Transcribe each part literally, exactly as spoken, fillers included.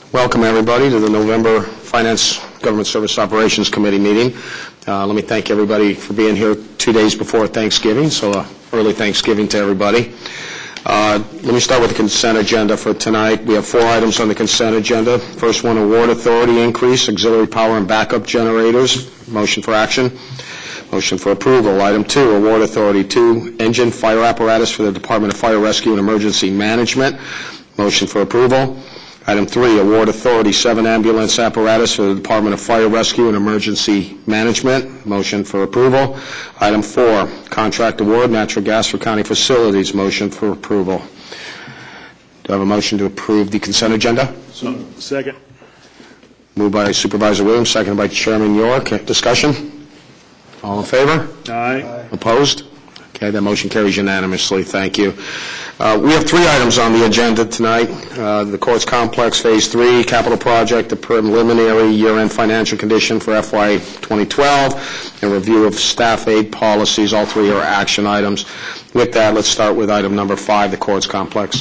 Welcome, everybody, to the November Finance Government Service Operations Committee meeting. Uh, let me thank everybody for being here two days before Thanksgiving, so uh, early Thanksgiving to everybody. Uh, let me start with the consent agenda for tonight. We have four items on the consent agenda. First one, award authority increase, auxiliary power and backup generators. Motion for action. Motion for approval. Item two, award authority two, engine fire apparatus for the Department of Fire Rescue and Emergency Management. Motion for approval. Item three, award authority seven, ambulance apparatus for the Department of Fire Rescue and Emergency Management. Motion for approval. Item four, contract award, natural gas for county facilities. Motion for approval. Do I have a motion to approve the consent agenda? So, second. Moved by Supervisor Williams, seconded by Chairman York. Discussion? All in favor? Aye. Opposed? Okay, that motion carries unanimously. Thank you. Uh, we have three items on the agenda tonight. Uh, the Courts Complex Phase three capital project, the preliminary year-end financial condition for F Y twenty twelve, and review of staff aid policies. All three are action items. With that, let's start with item number five, the Courts Complex.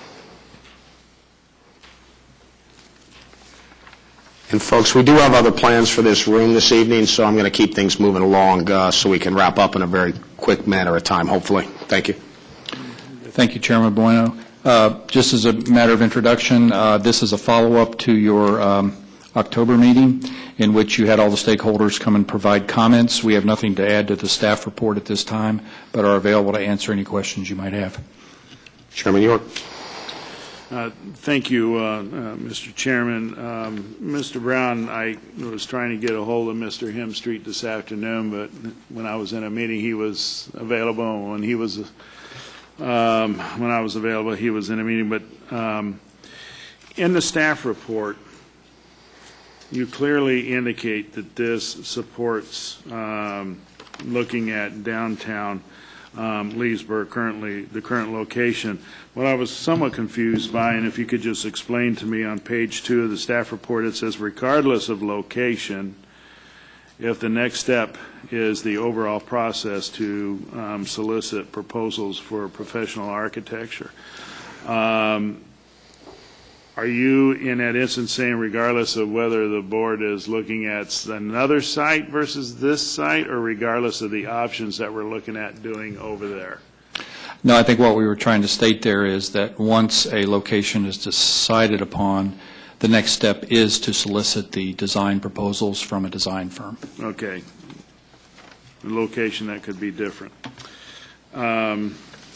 And folks, we do have other plans for this room this evening, so I'm going to keep things moving along uh, so we can wrap up in a very quick manner of time, hopefully. Thank you. Thank you, Chairman Bueno. Uh, just as a matter of introduction, uh, this is a follow-up to your um, October meeting in which you had all the stakeholders come and provide comments. We have nothing to add to the staff report at this time, but are available to answer any questions you might have. Chairman York. Uh, thank you, uh, uh, Mister Chairman. Um, Mister Brown, I was trying to get a hold of Mister Hemstreet this afternoon, but when I was in a meeting, he was available. When he was, um, when I was available, he was in a meeting. But um, in the staff report, you clearly indicate that this supports um, looking at downtown um, Leesburg, currently the current location. What I was somewhat confused by, and if you could just explain to me on page two of the staff report, it says regardless of location, if the next step is the overall process to um, solicit proposals for professional architecture. Um, are you in that instance saying regardless of whether the board is looking at another site versus this site, or regardless of the options that we're looking at doing over there? No, I think what we were trying to state there is that once a location is decided upon, the next step is to solicit the design proposals from a design firm. Okay. The location, that could be different. Um,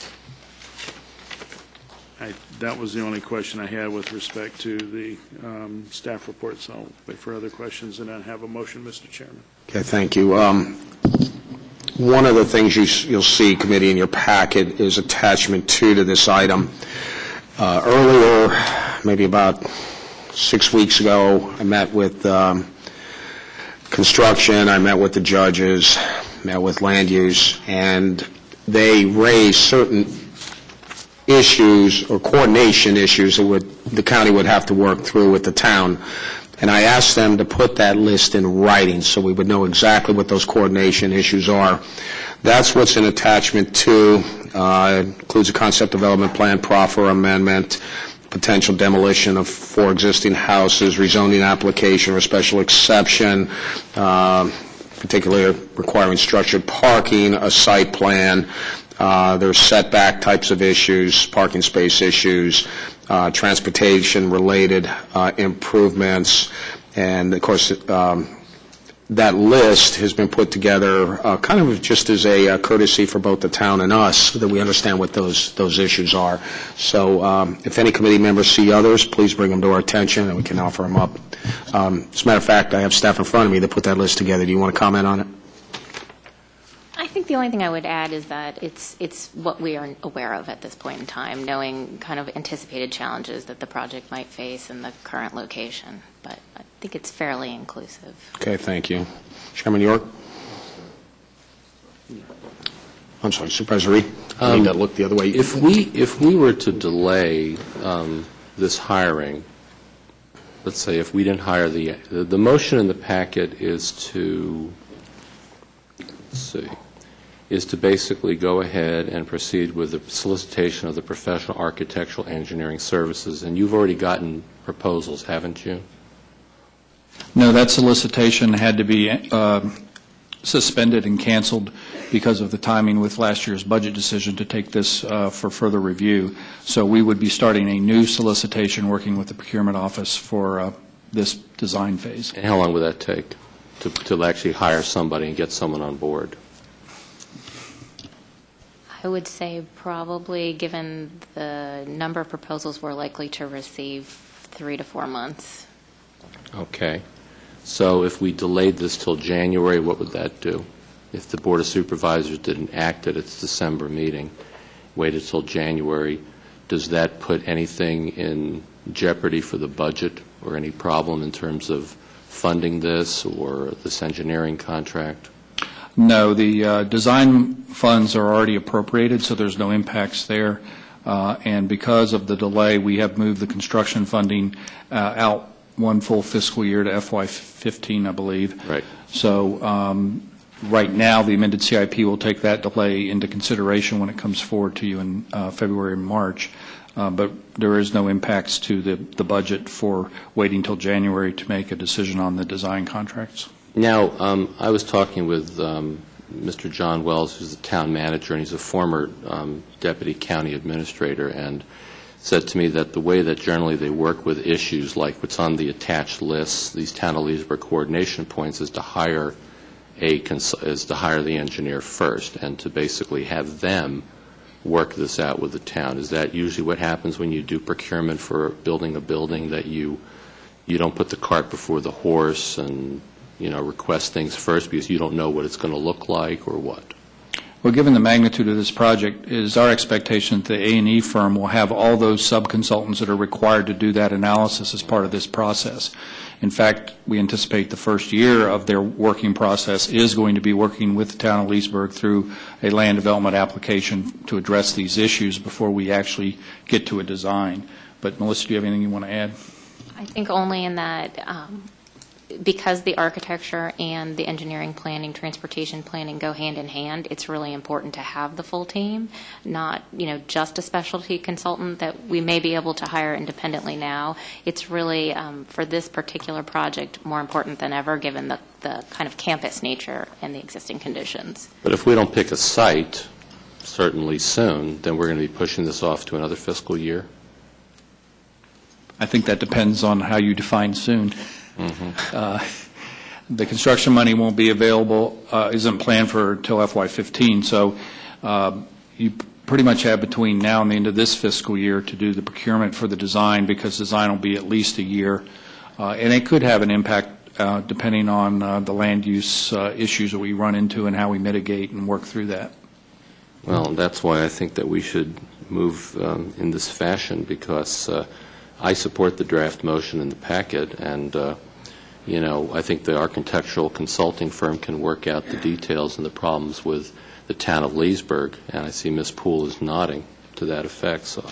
I, that was the only question I had with respect to the um, staff report, so I'll wait for other questions and then have a motion, Mister Chairman. Okay, thank you. Um, One of the things you, you'll see, committee, in your packet is attachment two to this item. Uh, earlier, maybe about six weeks ago, I met with um, construction, I met with the judges, met with land use, and they raised certain issues or coordination issues that would, the county would have to work through with the town. And I asked them to put that list in writing so we would know exactly what those coordination issues are. That's what's in attachment two. Uh, it includes a concept development plan, proffer amendment, potential demolition of four existing houses, rezoning application or special exception, uh, particularly requiring structured parking, a site plan. Uh, there's setback types of issues, parking space issues, uh, transportation-related uh, improvements, and of course um, that list has been put together uh, kind of just as a uh, courtesy for both the town and us, so that we understand what those those issues are. So um, if any committee members see others, please bring them to our attention and we can offer them up. Um, as a matter of fact, I have staff in front of me that put that list together. Do you want to comment on it? I think the only thing I would add is that it's it's what we are aware of at this point in time, knowing kind of anticipated challenges that the project might face in the current location. But I think it's fairly inclusive. Okay, thank you. Chairman York? I'm sorry, Supervisor Reed? I Um, need to look the other way. If we, if we were to delay um, this hiring, let's say if we didn't hire the, the, the motion in the packet is to, let's see, is to basically go ahead and proceed with the solicitation of the professional architectural engineering services. And you've already gotten proposals, haven't you? No, that solicitation had to be uh, suspended and canceled because of the timing with last year's budget decision to take this uh, for further review. So we would be starting a new solicitation working with the procurement office for uh, this design phase. And how long would that take to, to actually hire somebody and get someone on board? I would say probably, given the number of proposals we're likely to receive, three to four months. Okay. So if we delayed this till January, what would that do? If the Board of Supervisors didn't act at its December meeting, waited till January, does that put anything in jeopardy for the budget or any problem in terms of funding this or this engineering contract? No, the uh, design funds are already appropriated, so there's no impacts there. Uh, and because of the delay, we have moved the construction funding uh, out one full fiscal year to F Y fifteen, I believe. Right. So um, right now, the amended C I P will take that delay into consideration when it comes forward to you in uh, February and March. Uh, but there is no impacts to the, the budget for waiting till January to make a decision on the design contracts. Now, um, I was talking with um, Mister John Wells, who's the town manager, and he's a former um, deputy county administrator, and said to me that the way that generally they work with issues like what's on the attached list, these town of Leesburg coordination points, is to hire a cons- is to hire the engineer first and to basically have them work this out with the town. Is that usually what happens when you do procurement for building a building, that you you don't put the cart before the horse and you know, request things first because you don't know what it's going to look like, or what? Well, given the magnitude of this project, it is our expectation that the A and E firm will have all those sub-consultants that are required to do that analysis as part of this process. In fact, we anticipate the first year of their working process is going to be working with the town of Leesburg through a land development application to address these issues before we actually get to a design. But, Melissa, do you have anything you want to add? I think only in that um, because the architecture and the engineering planning, transportation planning go hand in hand, it's really important to have the full team, not, you know, just a specialty consultant that we may be able to hire independently now. It's really, um, for this particular project, more important than ever, given the, the kind of campus nature and the existing conditions. But if we don't pick a site, certainly soon, then we're going to be pushing this off to another fiscal year? I think that depends on how you define soon. Mm-hmm. Uh, the construction money won't be available, uh, isn't planned for until F Y fifteen, so uh, you pretty much have between now and the end of this fiscal year to do the procurement for the design, because design will be at least a year. Uh, and it could have an impact uh, depending on uh, the land use uh, issues that we run into and how we mitigate and work through that. Well, that's why I think that we should move um, in this fashion, because uh, I support the draft motion in the packet, and, uh, you know, I think the architectural consulting firm can work out the details and the problems with the town of Leesburg, and I see Miz Poole is nodding to that effect. So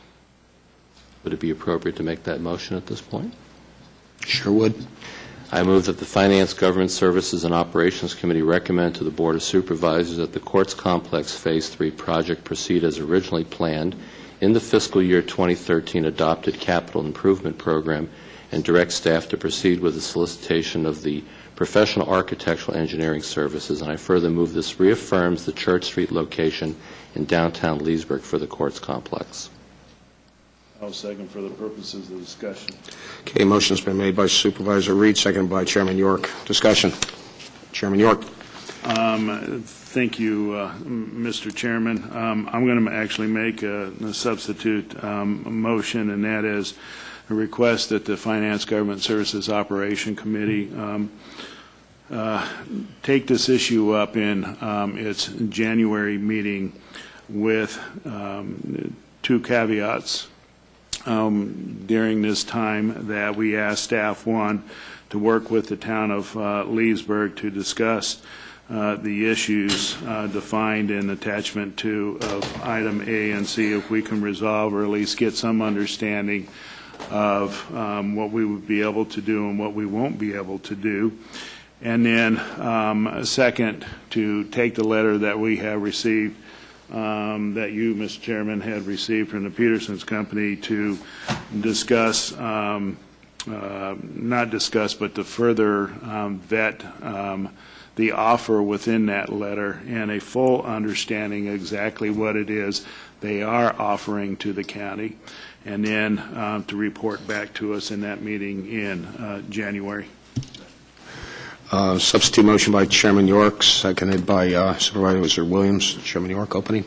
would it be appropriate to make that motion at this point? Sure would. I move that the Finance, Government Services, and Operations Committee recommend to the Board of Supervisors that the Courts Complex Phase three project proceed as originally planned in the fiscal year twenty thirteen adopted capital improvement program, and direct staff to proceed with the solicitation of the professional architectural engineering services. And I further move this reaffirms the Church Street location in downtown Leesburg for the Courts Complex. I'll second for the purposes of discussion. Okay, motion's been made by Supervisor Reed, seconded by Chairman York. Discussion. Chairman York. Um, thank you, uh, Mister Chairman. Um, I'm going to actually make a, a substitute um, a motion, and that is a request that the Finance, Government Services Operation Committee um, uh, take this issue up in um, its January meeting with um, two caveats. Um, during this time, that we asked staff, one, to work with the town of uh, Leesburg to discuss uh, the issues uh, defined in attachment two of item A and C, if we can resolve or at least get some understanding of um, what we would be able to do and what we won't be able to do. And then, um, second, to take the letter that we have received, um, that you, Mister Chairman, had received from the Peterson's Company to discuss, um, uh, not discuss, but to further um, vet um, the offer within that letter and a full understanding exactly what it is they are offering to the county, and then uh, to report back to us in that meeting in uh, January. Uh, Substitute motion by Chairman York, seconded by uh, Supervisor Williams. Chairman York, opening.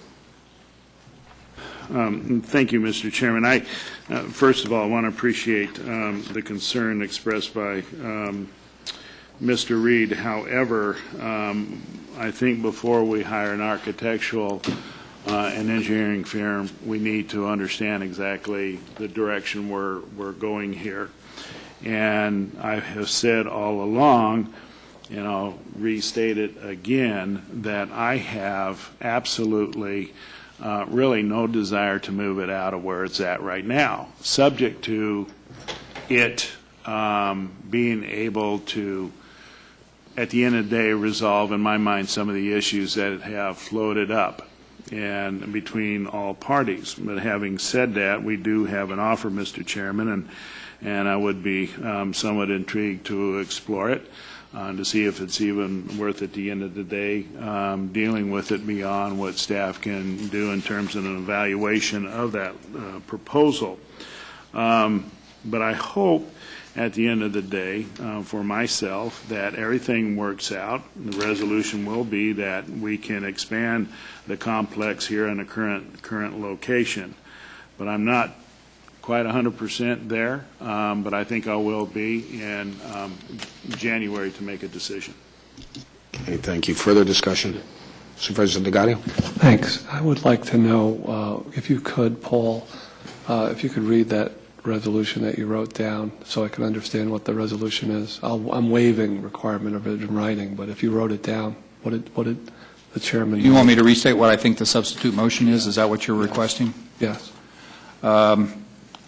Um, Thank you, Mister Chairman. I, uh, first of all, I want to appreciate um, the concern expressed by um, Mister Reed. However, um, I think before we hire an architectural uh, and engineering firm, we need to understand exactly the direction we're, we're going here. And I have said all along, and I'll restate it again, that I have absolutely uh, really no desire to move it out of where it's at right now, subject to it um, being able to, at the end of the day, resolve, in my mind, some of the issues that have floated up and between all parties. But having said that, we do have an offer, Mister Chairman, and and I would be um, somewhat intrigued to explore it, uh, to see if it's even worth, at the end of the day, um, dealing with it beyond what staff can do in terms of an evaluation of that uh, proposal. Um, but I hope, at the end of the day, uh, for myself, that everything works out. The resolution will be that we can expand the complex here in the current current location. But I'm not quite one hundred percent there, um, but I think I will be in um, January to make a decision. Okay, thank you. Further discussion? Supervisor DeGadio? Thanks. I would like to know, uh, if you could, Paul, uh, if you could read that resolution that you wrote down so I can understand what the resolution is. I'll, I'm waiving requirement of it in writing, but if you wrote it down, what did, what did the chairman... You want me to restate what I think the substitute motion is? Is that what you're requesting? Yes. Um,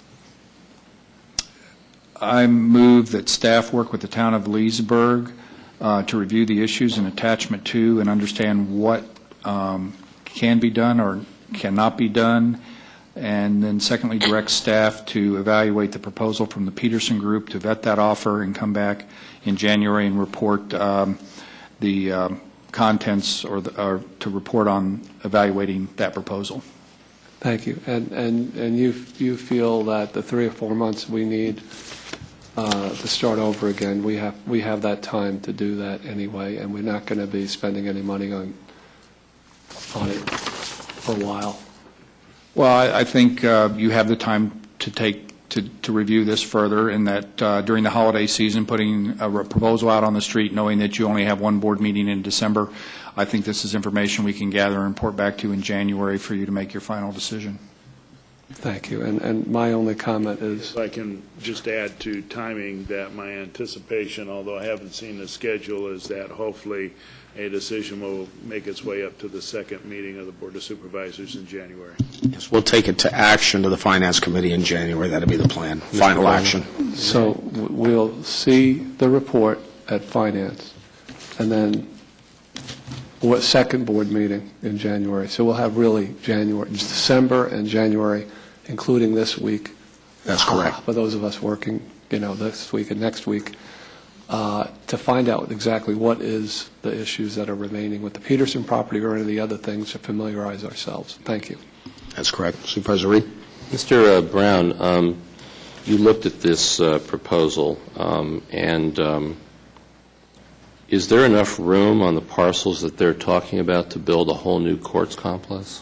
I move that staff work with the town of Leesburg uh, to review the issues in attachment two and understand what um, can be done or cannot be done, and then secondly, direct staff to evaluate the proposal from the Peterson Group, to vet that offer and come back in January and report um, the um, contents or, the, or to report on evaluating that proposal. Thank you. And, and, and you, you feel that the three or four months we need uh, to start over again, we have, we have that time to do that anyway, and we're not going to be spending any money on, on it for a while. Well, I, I think uh, you have the time to take to, to review this further, and that uh, during the holiday season, putting a proposal out on the street, knowing that you only have one board meeting in December, I think this is information we can gather and report back to you in January for you to make your final decision. Thank you. And, and my only comment is... If I can just add to timing, that my anticipation, although I haven't seen the schedule, is that hopefully a decision will make its way up to the second meeting of the Board of Supervisors in January. Yes, we'll take it to action to the Finance Committee in January. That'll be the plan. Final action. So w- we'll see the report at Finance, and then what second board meeting in January. So we'll have really January, December and January, including this week. That's correct. For those of us working, you know, this week and next week, uh, to find out exactly what is the issues that are remaining with the Peterson property or any of the other things, to familiarize ourselves. Thank you. That's correct. Supervisor Reed? Mister Uh, Brown, um, you looked at this uh, proposal, um, and um, is there enough room on the parcels that they're talking about to build a whole new courts complex?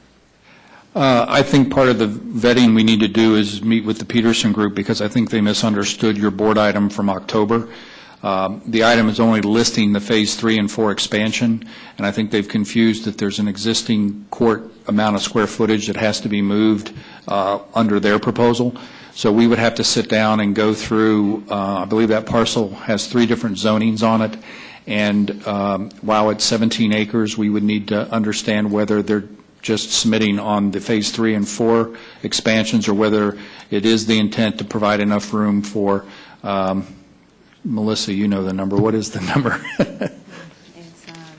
Uh, I think part of the vetting we need to do is meet with the Peterson Group, because I think they misunderstood your board item from October. Um, the item is only listing the phase three and four expansion, and I think they've confused that there's an existing court amount of square footage that has to be moved uh, under their proposal. So we would have to sit down and go through, uh, I believe that parcel has three different zonings on it, and um, while it's seventeen acres, we would need to understand whether they're just submitting on the phase three and four expansions, or whether it is the intent to provide enough room for um, Melissa, you know the number. What is the number? It's um,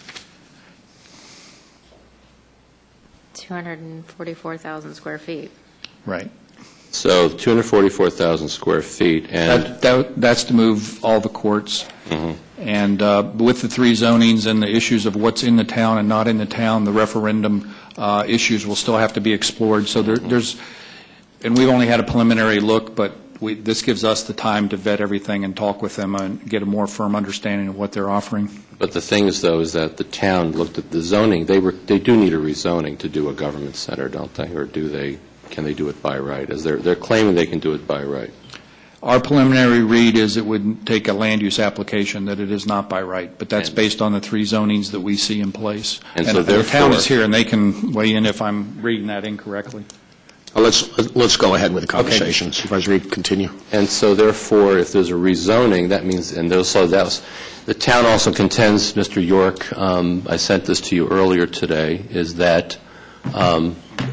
two hundred forty-four thousand square feet. Right. So two hundred forty-four thousand square feet, and That, that, that's to move all the courts. Mhm. And uh, with the three zonings and the issues of what's in the town and not in the town, the referendum uh, issues will still have to be explored. So there, there's, and we've only had a preliminary look, but we, this gives us the time to vet everything and talk with them and get a more firm understanding of what they're offering. but the thing is, though, is that the town looked at the zoning. They were, they do need a rezoning to do a government center, don't they? Or do they, can they do it by right? As they're, they're claiming they can do it by right. Our preliminary read is it would take a land use application, that it is not by right, but that's And- based on the three zonings that we see in place. And so the town therefore- is here, and they can weigh in if I'm reading that incorrectly. Well, Let's, let's go ahead with the conversation. Supervisor Reed, continue. And so therefore, if there's a rezoning, that means, and those, so that's, the town also contends, Mister York, um, I sent this to you earlier today, is that um,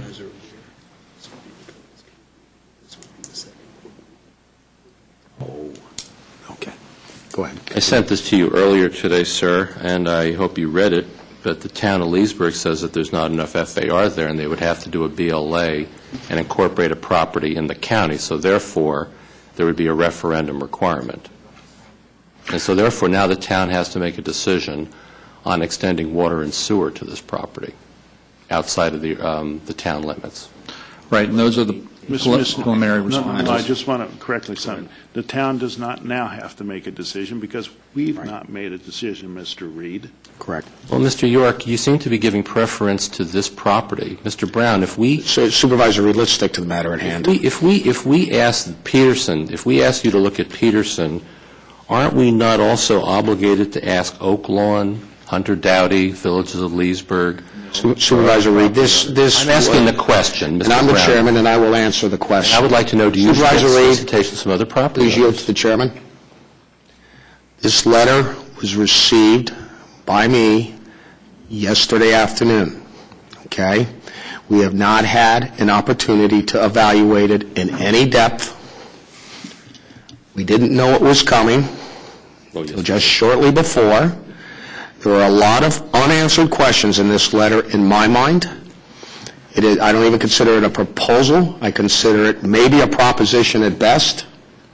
Okay. Go ahead. I sent this to you earlier today, sir, and I hope you read it, but the town of Leesburg says that there's not enough F A R there, and they would have to do a B L A and incorporate a property in the county, so therefore, there would be a referendum requirement. And so therefore, now the town has to make a decision on extending water and sewer to this property outside of the, um, the town limits. Right, and those are the Mister prel- Mister preliminary No, no, no, I responses. just want to correctly something. The town does not now have to make a decision because we've not made a decision, Mister Reed. Correct. Well, Mister York, you seem to be giving preference to this property. Mister Brown, if we So Supervisor Reed, let's stick to the matter at hand. We- If we, if we ask Peterson, if we ask you to look at Peterson, aren't we not also obligated to ask Oak Lawn, Hunter Dowdy, Villages of Leesburg? Su- Supervisor Reed, this, this... I'm asking the question, Mister And I'm the Brown. chairman, and I will answer the question. I would like to know, do you get Supervisor Reed, solicitations from other property please yield owners? to the chairman. This letter was received by me yesterday afternoon, okay? We have not had an opportunity to evaluate it in any depth. We didn't know it was coming Oh, yes. until just shortly before. There are a lot of unanswered questions in this letter, in my mind. It is, I don't even consider it a proposal. I consider it maybe a proposition at best.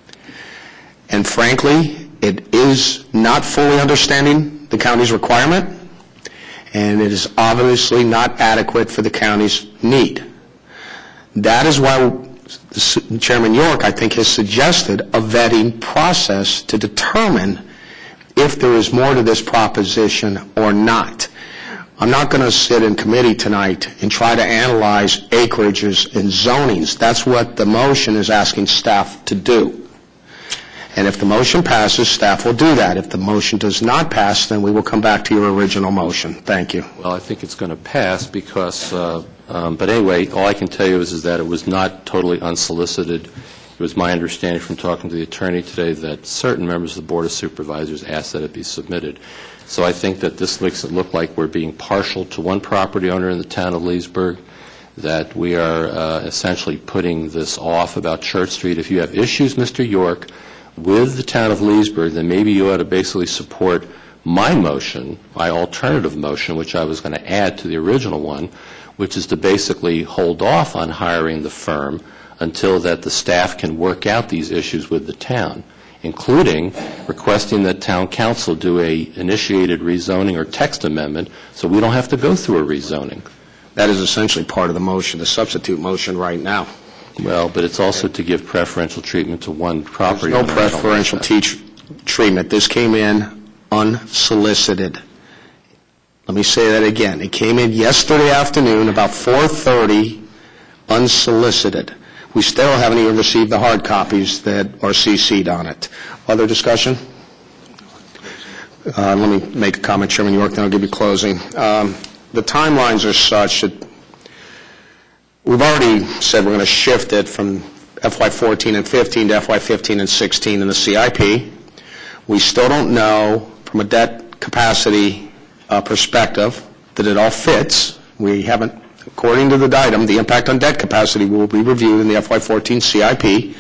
And frankly, it is not fully understanding the county's requirement, and it is obviously not adequate for the county's need. That is why Chairman York, I think, has suggested a vetting process to determine if there is more to this proposition or not. I'm not going to sit in committee tonight and try to analyze acreages and zonings. That's what the motion is asking staff to do. And if the motion passes, staff will do that. If the motion does not pass, then we will come back to your original motion. Thank you. Well, I think it's going to pass because, uh, um, but anyway, all I can tell you is, is that it was not totally unsolicited. It was my understanding from talking to the attorney today that certain members of the Board of Supervisors asked that it be submitted. So I think that this makes it look like we're being partial to one property owner in the town of Leesburg, that we are uh, essentially putting this off about Church Street. If you have issues, Mister York, with the town of Leesburg, then maybe you ought to basically support my motion, my alternative motion, which I was going to add to the original one, which is to basically hold off on hiring the firm until that the staff can work out these issues with the town, including requesting that town council do a initiated rezoning or text amendment so we don't have to go through a rezoning. That is essentially part of the motion, the substitute motion right now. Well, but it's also to give preferential treatment to one property There's no owner. I don't like preferential that. teach, treatment. This came in unsolicited. Let me say that again. It came in yesterday afternoon, about four thirty, unsolicited. We still haven't even received the hard copies that are C C'd on it. Other discussion? Uh, let me make a comment, Chairman York, then I'll give you closing. Um, the timelines are such that we've already said we're going to shift it from F Y fourteen and fifteen to F Y fifteen and sixteen in the C I P. We still don't know, from a debt capacity uh, perspective, that it all fits. We haven't, according to the item, the impact on debt capacity will be reviewed in the F Y fourteen C I P.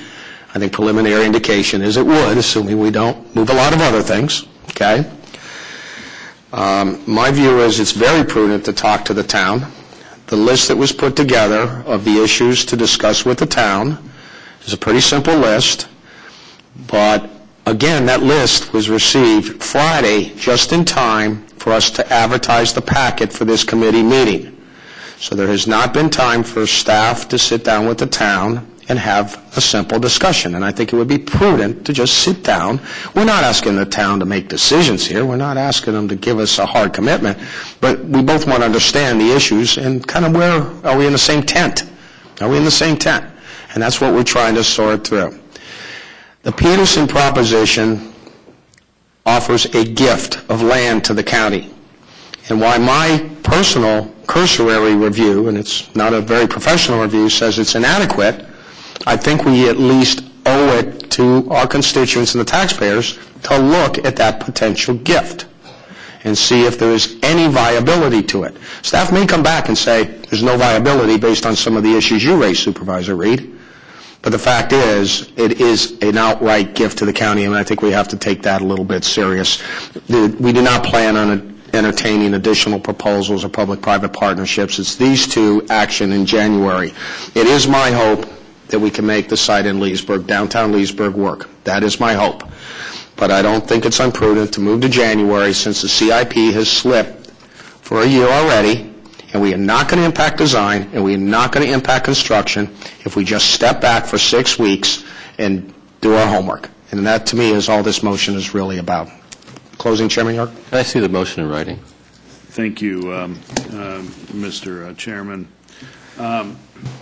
I think preliminary indication is it would, assuming we don't move a lot of other things, okay? Um, my view is it's very prudent to talk to the town. The list that was put together of the issues to discuss with the town is a pretty simple list, but again, that list was received Friday just in time for us to advertise the packet for this committee meeting. So there has not been time for staff to sit down with the town and have a simple discussion. And I think it would be prudent to just sit down. We're not asking the town to make decisions here. We're not asking them to give us a hard commitment. But we both want to understand the issues and kind of where are we in the same tent? Are we in the same tent? And that's what we're trying to sort through. The Peterson proposition offers a gift of land to the county. And while my personal cursory review, and it's not a very professional review, says it's inadequate, I think we at least owe it to our constituents and the taxpayers to look at that potential gift and see if there is any viability to it. Staff may come back and say there's no viability based on some of the issues you raised, Supervisor Reed. But the fact is, it is an outright gift to the county, and I think we have to take that a little bit serious. We do not plan on entertaining additional proposals or public-private partnerships. It's these two action in January. It is my hope that we can make the site in Leesburg, downtown Leesburg, work. That is my hope. But I don't think it's imprudent to move to January since the C I P has slipped for a year already, and we are not going to impact design, and we are not going to impact construction if we just step back for six weeks and do our homework. And that, to me, is all this motion is really about. Closing, Chairman York? Can I see the motion in writing? Thank you, um, uh, Mister Chairman. Um,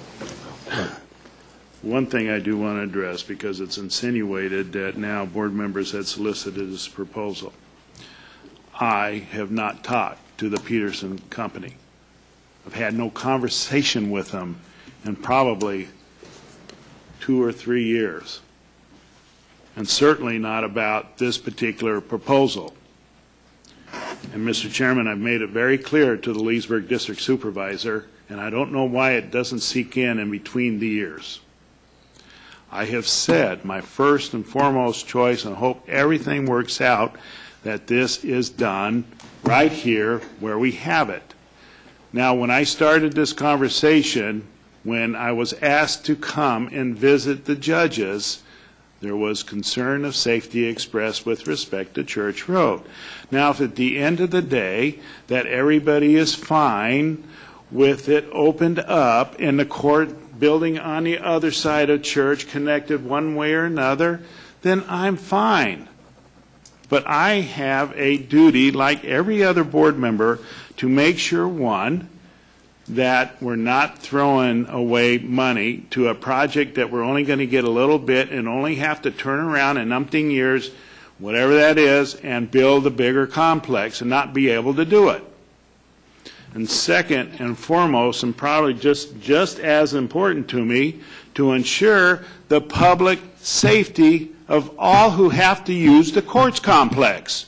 one thing I do want to address, because it's insinuated that now board members had solicited this proposal. I have not talked to the Peterson Company. I've had no conversation with them in probably two or three years, and certainly not about this particular proposal. And, Mister Chairman, I've made it very clear to the Leesburg District Supervisor, and I don't know why it doesn't seek in in between the years. I have said my first and foremost choice, and hope everything works out, that this is done right here where we have it. Now, when I started this conversation, when I was asked to come and visit the judges, there was concern of safety expressed with respect to Church Road. Now, if at the end of the day that everybody is fine with it opened up and the court building on the other side of Church connected one way or another, then I'm fine. But I have a duty, like every other board member, to make sure, one, that we're not throwing away money to a project that we're only going to get a little bit and only have to turn around in umpteen years, whatever that is, and build a bigger complex and not be able to do it. And second and foremost, and probably just, just as important to me, to ensure the public safety of all who have to use the courts complex.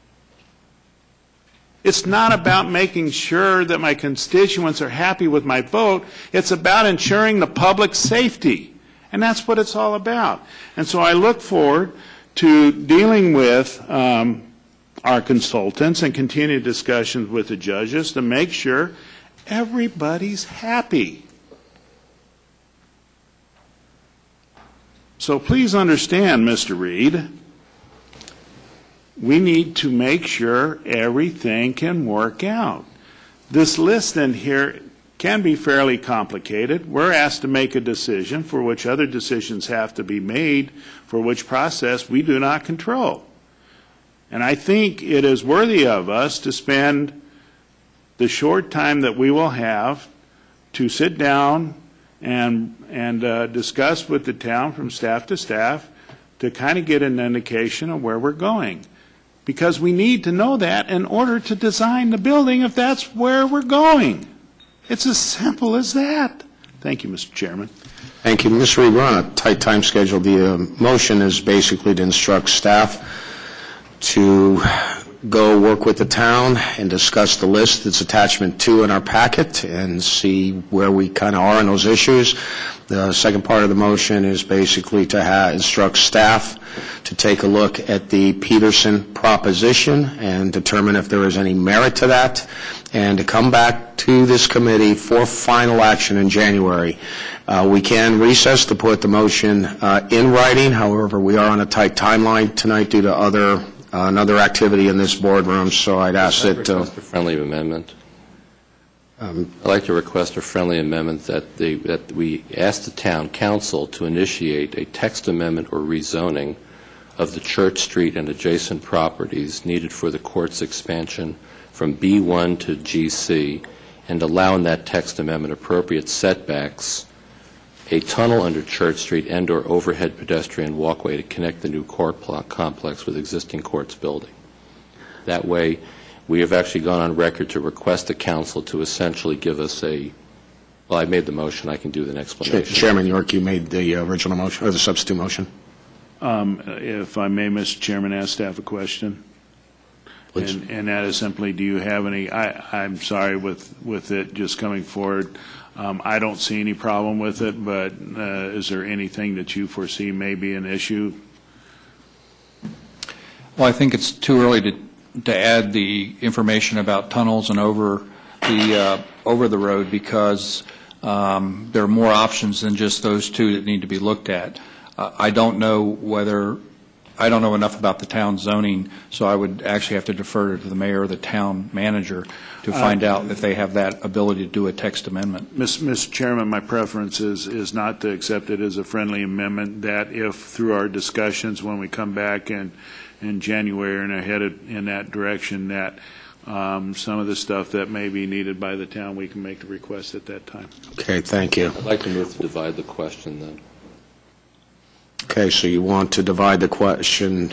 It's not about making sure that my constituents are happy with my vote. It's about ensuring the public safety. And that's what it's all about. And so I look forward to dealing with um, our consultants and continued discussions with the judges to make sure everybody's happy. So please understand, Mister Reed, we need to make sure everything can work out. This list in here can be fairly complicated. We're asked to make a decision for which other decisions have to be made, for which process we do not control. And I think it is worthy of us to spend the short time that we will have to sit down and, and uh, discuss with the town from staff to staff to kind of get an indication of where we're going. Because we need to know that in order to design the building if that's where we're going. It's as simple as that. Thank you, Mister Chairman. Thank you. Mister Reed, we're on a tight time schedule. The uh, motion is basically to instruct staff to go work with the town and discuss the list that's attachment two in our packet and see where we kind of are in those issues. The second part of the motion is basically to ha instruct staff to take a look at the Peterson proposition and determine if there is any merit to that, and to come back to this committee for final action in January. Uh, we can recess to put the motion uh, in writing. However, we are on a tight timeline tonight due to other uh, another activity in this boardroom, so I'd ask I'd that... Uh, request a friendly amendment. um, I'd like to request a friendly amendment that, they, that we ask the town council to initiate a text amendment or rezoning of the Church Street and adjacent properties needed for the court's expansion from B one to G C, and allow in that text amendment appropriate setbacks, a tunnel under Church Street and or overhead pedestrian walkway to connect the new court complex with existing courts building. That way, we have actually gone on record to request the council to essentially give us a, well, I made the motion, I can do the explanation. Chairman York, you made the original motion, or the substitute motion? Um, If I may, Mister Chairman, ask staff a question. Please. And, and that is simply, do you have any, I, I'm sorry with, with it just coming forward, um, I don't see any problem with it, but uh, is there anything that you foresee may be an issue? Well, I think it's too early to, to add the information about tunnels and over the, uh, over the road, because um, there are more options than just those two that need to be looked at. Uh, I don't know whether, I don't know enough about the town zoning, so I would actually have to defer to the mayor or the town manager to find uh, out if they have that ability to do a text amendment. Mister Chairman, my preference is, is not to accept it as a friendly amendment, that if through our discussions when we come back in, in January and are headed in that direction, that um, some of the stuff that may be needed by the town, we can make the request at that time. Okay, thank you. I'd like to move to divide the question then. Okay, so you want to divide the question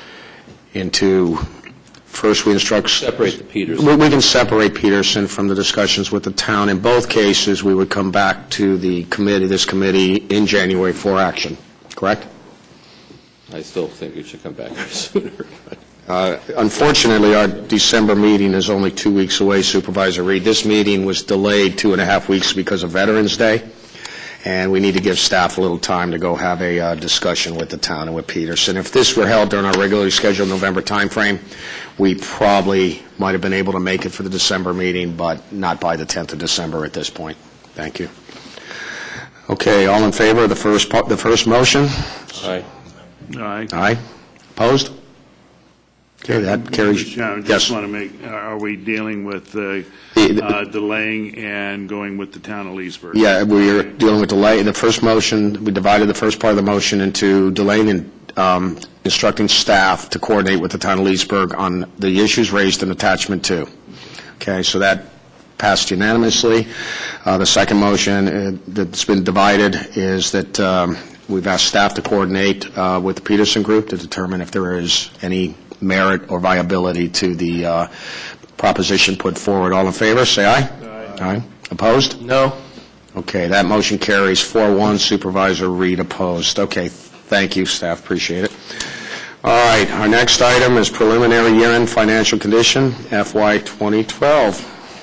into, first we instruct... Separate the Peterson. We, we can separate Peterson from the discussions with the town. In both cases, we would come back to the committee, this committee, in January for action, correct? I still think we should come back sooner. Uh, unfortunately, our December meeting is only two weeks away, Supervisor Reed. This meeting was delayed two and a half weeks because of Veterans Day, and we need to give staff a little time to go have a uh, discussion with the town and with Peterson. If this were held during our regularly scheduled November timeframe, we probably might have been able to make it for the December meeting, but not by the tenth of December at this point. Thank you. Okay, all in favor of the first part, the first motion? Aye. Aye. Aye. Opposed? Okay, that carries. Mister Chairman, Yes. just want to make, are we dealing with uh, The- the- uh, delaying and going with the town of Leesburg? Yeah, we're dealing with delay. The first motion, we divided the first part of the motion into delaying and um, instructing staff to coordinate with the town of Leesburg on the issues raised in attachment two. Okay, so that passed unanimously. Uh, the second motion uh, that's been divided is that um, we've asked staff to coordinate uh, with the Peterson Group to determine if there is any merit or viability to the uh, proposition put forward. All in favor, say aye. Aye. Aye. Opposed? No. Okay, that motion carries four one. Supervisor Reed opposed. Okay, thank you, staff. Appreciate it. All right, our next item is preliminary year-end financial condition, F Y twenty twelve.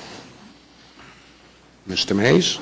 Mister Mays?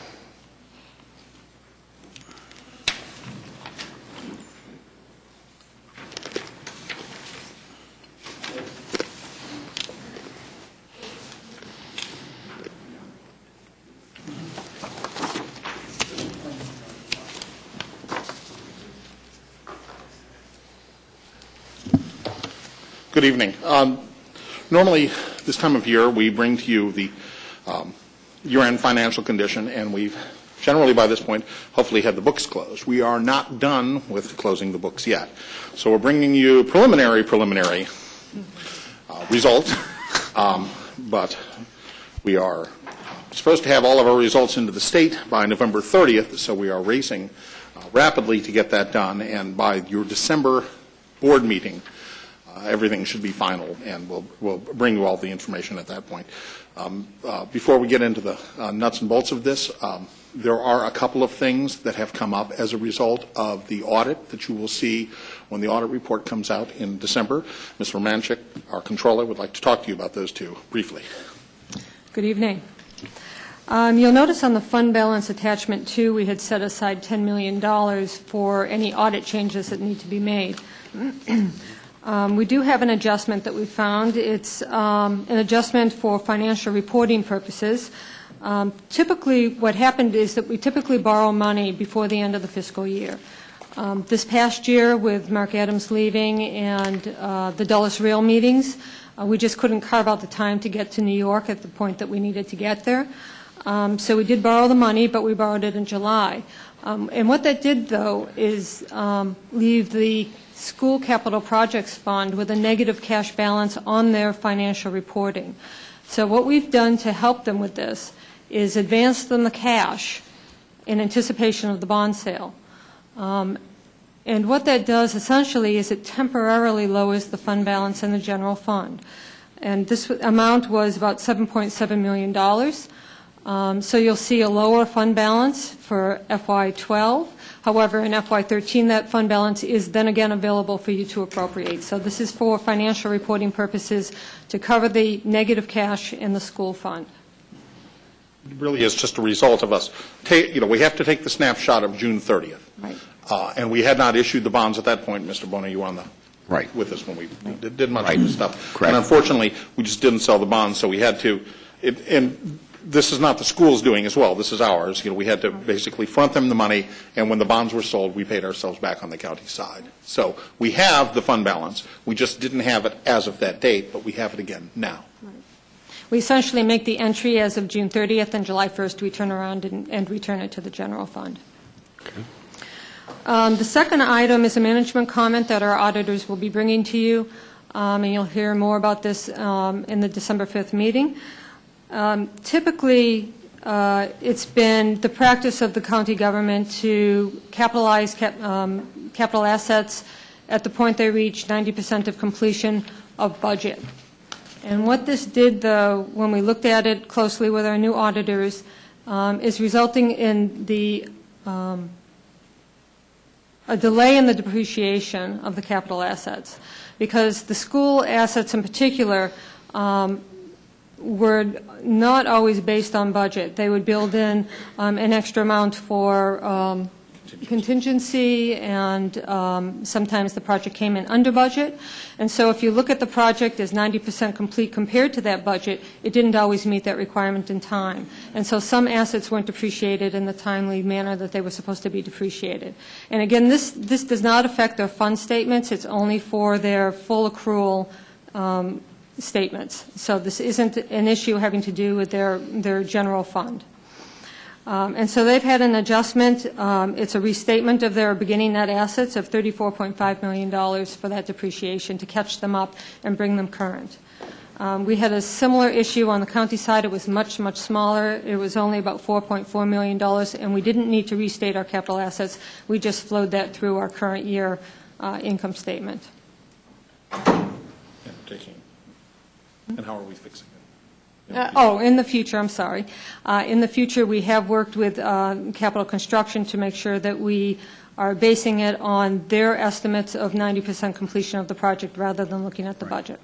Good evening. Um, normally, this time of year, we bring to you the um, year-end financial condition, and we've generally, by this point, hopefully had the books closed. We are not done with closing the books yet. So we're bringing you preliminary, preliminary uh, results, um, but we are supposed to have all of our results into the state by November thirtieth, so we are racing uh, rapidly to get that done, and by your December board meeting, Uh, everything should be final, and we'll, we'll bring you all the information at that point. Um, uh, before we get into the uh, nuts and bolts of this, um, There are a couple of things that have come up as a result of the audit that you will see when the audit report comes out in December. Miz Romanchik, our controller, would like to talk to you about those two briefly. Good evening. Um, you'll notice on the fund balance attachment two, we had set aside ten million dollars for any audit changes that need to be made. um, we do have an adjustment that we found. It's um, an adjustment for financial reporting purposes. Um, typically, what happened is that we typically borrow money before the end of the fiscal year. Um, this past year, with Mark Adams leaving and uh, the Dulles Rail meetings, uh, we just couldn't carve out the time to get to New York at the point that we needed to get there. Um, so we did borrow the money, but we borrowed it in July. Um, and what that did, though, is um, leave the School Capital Projects Fund with a negative cash balance on their financial reporting. So what we've done to help them with this is advance them the cash in anticipation of the bond sale. Um, and what that does essentially is it temporarily lowers the fund balance in the general fund. And this amount was about seven point seven million dollars. Um, so you'll see a lower fund balance for F Y twelve. However, in F Y thirteen, that fund balance is then again available for you to appropriate. So this is for financial reporting purposes to cover the negative cash in the school fund. It really is just a result of us. Take, you know, we have to take the snapshot of June thirtieth. Right. Uh, and we had not issued the bonds at that point. Mister Bono, you were on the Right. with us when we did, did much Right. of this stuff. Correct. And unfortunately, we just didn't sell the bonds, so we had to. It, and this is not the school's doing as well. This is ours. You know, we had to basically front them the money, and when the bonds were sold, we paid ourselves back on the county side. So we have the fund balance. We just didn't have it as of that date, but we have it again now. Right. We essentially make the entry as of June thirtieth, and July first we turn around and, and return it to the general fund. Okay. Um, the second item is a management comment that our auditors will be bringing to you, um, and you'll hear more about this um, in the December fifth meeting. Um, typically, uh, it's been the practice of the county government to capitalize cap, um, capital assets at the point they reach ninety percent of completion of budget. And what this did, though, when we looked at it closely with our new auditors, um, is resulting in the um, a delay in the depreciation of the capital assets, because the school assets in particular um, were not always based on budget. They would build in um, an extra amount for um, contingency, and um, sometimes the project came in under budget. And so if you look at the project as ninety percent complete compared to that budget, it didn't always meet that requirement in time. And so some assets weren't depreciated in the timely manner that they were supposed to be depreciated. And again, this, this does not affect their fund statements. It's only for their full accrual um, statements. So this isn't an issue having to do with their, their general fund. Um, and so they've had an adjustment. Um, it's a restatement of their beginning net assets of thirty-four point five million dollars for that depreciation to catch them up and bring them current. Um, we had a similar issue on the county side. It was much, much smaller. It was only about four point four million dollars, and we didn't need to restate our capital assets. We just flowed that through our current year uh, income statement. Yeah, taking. And how are we fixing it? Uh, oh, in the future, I'm sorry. Uh, in the future, we have worked with uh, Capital Construction to make sure that we are basing it on their estimates of ninety percent completion of the project rather than looking at the Right. budget.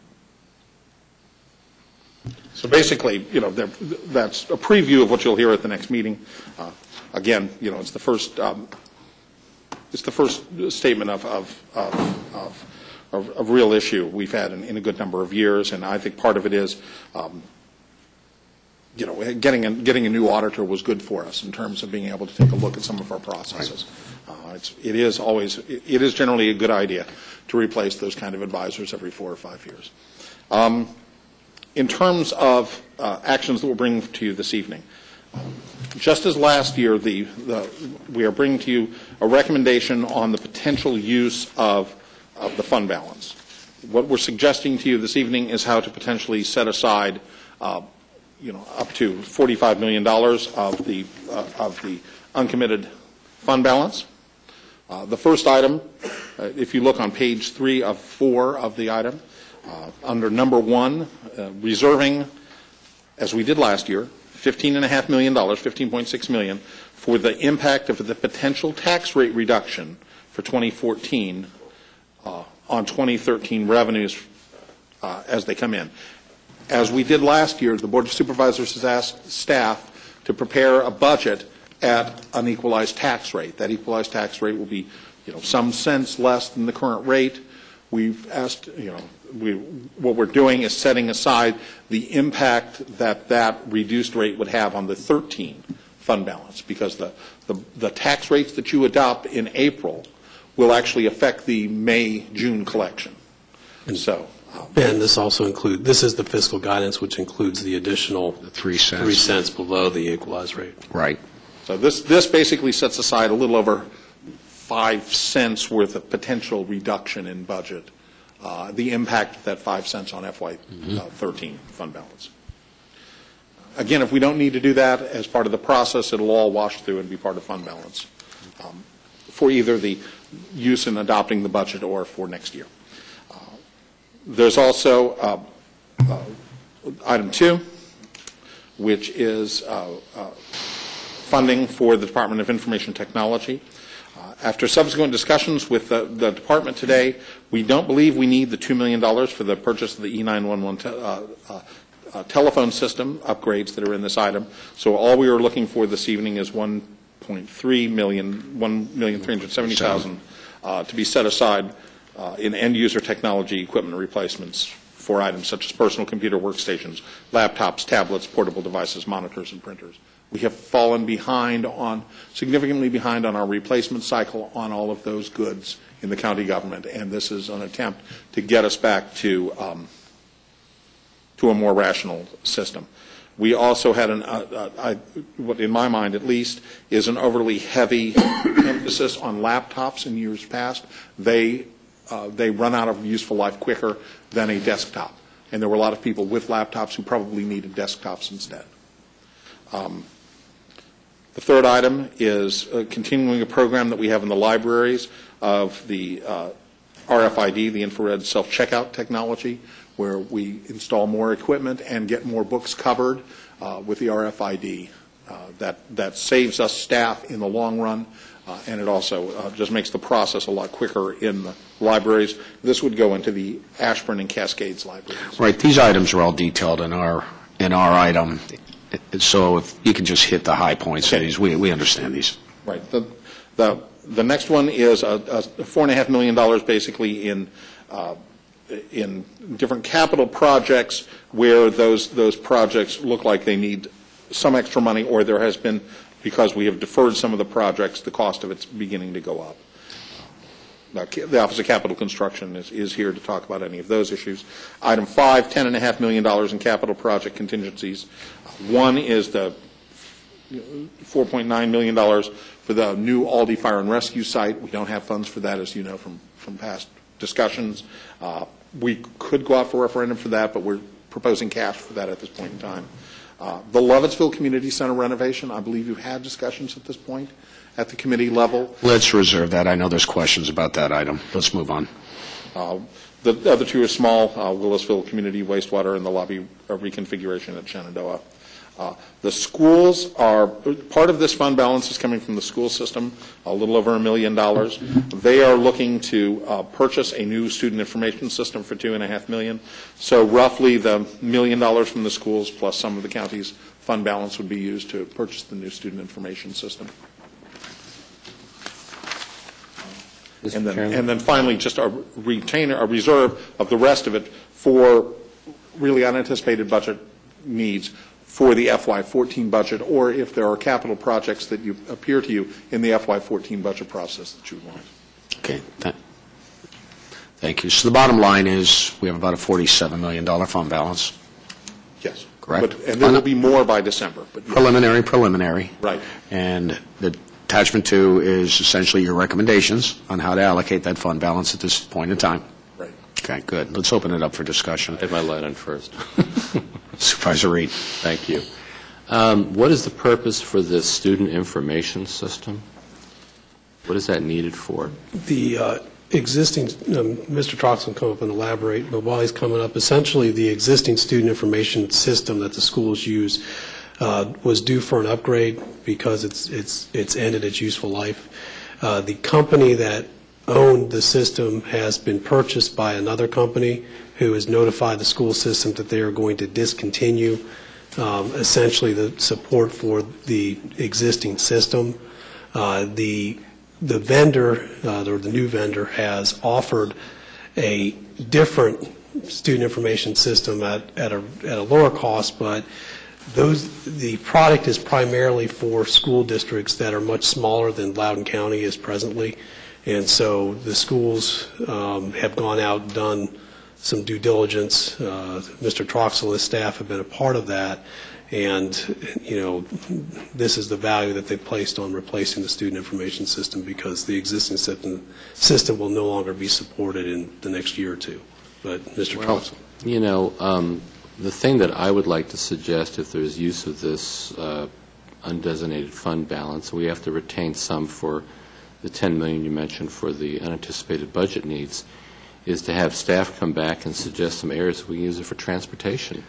So basically, you know, that's a preview of what you'll hear at the next meeting. Uh, again, you know, it's the first, um, it's the first statement of, of, of, of Of, of real issue we've had in, in a good number of years, and I think part of it is, um, you know, getting a, getting a new auditor was good for us in terms of being able to take a look at some of our processes. Uh, it's, it is always, it, it is generally a good idea to replace those kind of advisors every four or five years. Um, in terms of uh, actions that we'll bring to you this evening, just as last year, the, the, we are bringing to you a recommendation on the potential use of of the fund balance. What we're suggesting to you this evening is how to potentially set aside, uh, you know, up to forty-five million dollars of the uh, of the uncommitted fund balance. Uh, the first item, uh, if you look on page three of four of the item, uh, under number one, uh, reserving, as we did last year, fifteen point five million dollars, fifteen point six million dollars, for the impact of the potential tax rate reduction for twenty fourteen uh, on twenty thirteen revenues uh, as they come in. As we did last year, the Board of Supervisors has asked staff to prepare a budget at an equalized tax rate. That equalized tax rate will be, you know, some cents less than the current rate. We've asked, you know, we, what we're doing is setting aside the impact that that reduced rate would have on the thirteen fund balance, because the, the, the tax rates that you adopt in April will actually affect the May, June collection. And so. And this also includes, this is the fiscal guidance, which includes the additional The three cents. three cents below the equalized rate. Right. So this, this basically sets aside a little over five cents worth of potential reduction in budget, uh, the impact of that five cents on F Y thirteen mm-hmm. fund balance. Again, if we don't need to do that as part of the process, it'll all wash through and be part of fund balance um, for either the use in adopting the budget or for next year. Uh, there's also uh, uh, item two, which is uh, uh, funding for the Department of Information Technology. Uh, after subsequent discussions with the, the department today, we don't believe we need the two million dollars for the purchase of the E nine one one te- uh, uh, uh, telephone system upgrades that are in this item. So all we are looking for this evening is one point three million dollars, one million three hundred seventy thousand dollars uh, to be set aside uh, in end-user technology equipment replacements for items such as personal computer workstations, laptops, tablets, portable devices, monitors, and printers. We have fallen behind on, significantly behind on our replacement cycle on all of those goods in the county government, and this is an attempt to get us back to um, to a more rational system. We also had an, uh, uh, I, what in my mind at least, is an overly heavy emphasis on laptops in years past. They uh, they run out of useful life quicker than a desktop, and there were a lot of people with laptops who probably needed desktops instead. Um, The third item is uh, continuing a program that we have in the libraries of the uh, R F I D, the infrared self-checkout technology, where we install more equipment and get more books covered uh, with the R F I D. Uh, that, that saves us staff in the long run, uh, and it also uh, just makes the process a lot quicker in the libraries. This would go into the Ashburn and Cascades libraries. Right. These items are all detailed in our in our item. So if you can just hit the high points of these, we, we understand these. Right. The, the, the next one is a, a four and a half million dollars basically in, uh, in different capital projects where those, those projects look like they need some extra money, or there has been, because we have deferred some of the projects, the cost of it's beginning to go up. Now, the Office of Capital Construction is, is here to talk about any of those issues. Item five, ten and a half million dollars in capital project contingencies. One is the four point nine million dollars for the new Aldi Fire and Rescue site. We don't have funds for that, as you know from, from past discussions. Uh, we could go out for referendum for that, but we're proposing cash for that at this point in time. Uh, the Lovettsville Community Center renovation, I believe you've had discussions at this point at the committee level. Let's reserve that. I know there's questions about that item. Let's move on. Uh, the other two are small, uh, Willisville Community Wastewater and the lobby uh, reconfiguration at Shenandoah. Uh, the schools are, part of this fund balance is coming from the school system, a little over a million dollars. They are looking to uh, purchase a new student information system for two and a half million. So roughly the million dollars from the schools plus some of the county's fund balance would be used to purchase the new student information system. And then, and then finally, just a retainer, a reserve of the rest of it for really unanticipated budget needs for the F Y fourteen budget, or if there are capital projects that you appear to you in the F Y fourteen budget process that you want. Okay. Th- Thank you. So the bottom line is we have about a forty-seven million dollars fund balance. Yes. Correct. But, and there will be more by December. But yes. Preliminary, preliminary. Right. And the attachment two is essentially your recommendations on how to allocate that fund balance at this point in time. Right. Okay, good. Let's open it up for discussion. I had my light on first. Supervisor Reed. Thank you. Um, what is the purpose for the student information system? What is that needed for? The uh, existing, um, Mister Troxel will come up and elaborate, but while he's coming up, essentially the existing student information system that the schools use uh, was due for an upgrade because it's it's it's ended its useful life. Uh, the company that owned the system has been purchased by another company who has notified the school system that they are going to discontinue um, essentially the support for the existing system. Uh, the the vendor, uh, or the new vendor, has offered a different student information system at, at, a, at a lower cost, but those the product is primarily for school districts that are much smaller than Loudoun County is presently, and so the schools um, have gone out and done some due diligence. Uh, Mister Troxel and his staff have been a part of that, and you know this is the value that they placed on replacing the student information system, because the existing system system will no longer be supported in the next year or two. But Mister Well, Troxel. you know, um, the thing that I would like to suggest, if there's use of this uh, undesignated fund balance, we have to retain some for the ten million dollars you mentioned for the unanticipated budget needs, is to have staff come back and suggest some areas we can use it for transportation,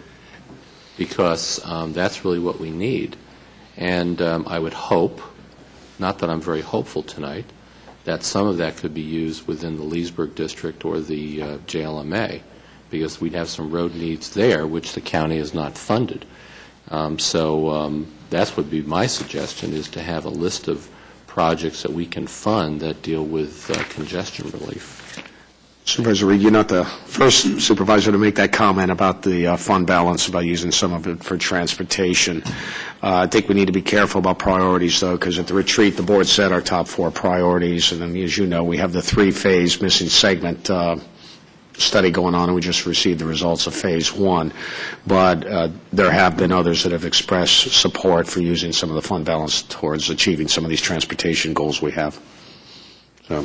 because um, that's really what we need. And um, I would hope, not that I'm very hopeful tonight, that some of that could be used within the Leesburg district or the uh, J L M A, because we'd have some road needs there which the county has not funded. Um, so um, that's what would be my suggestion, is to have a list of projects that we can fund that deal with uh, congestion relief. Supervisor Reed, you're not the first supervisor to make that comment about the uh, fund balance, about using some of it for transportation. Uh, I think we need to be careful about priorities, though, because at the retreat, the board set our top four priorities, and then, as you know, we have the three-phase missing segment uh, study going on, and we just received the results of phase one. But uh, there have been others that have expressed support for using some of the fund balance towards achieving some of these transportation goals we have. So.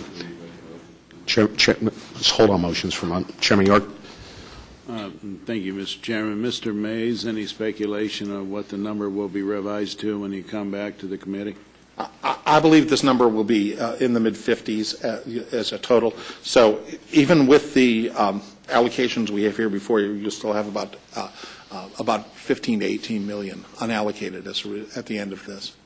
Chair, Chair, let's hold on motions for a moment. Chairman York. Uh, thank you, Mister Chairman. Mister Mays, any speculation of what the number will be revised to when you come back to the committee? I, I believe this number will be uh, in the mid fifties uh, as a total. So even with the um, allocations we have here before you, you'll still have about uh, uh, about fifteen to eighteen million unallocated as re- at the end of this.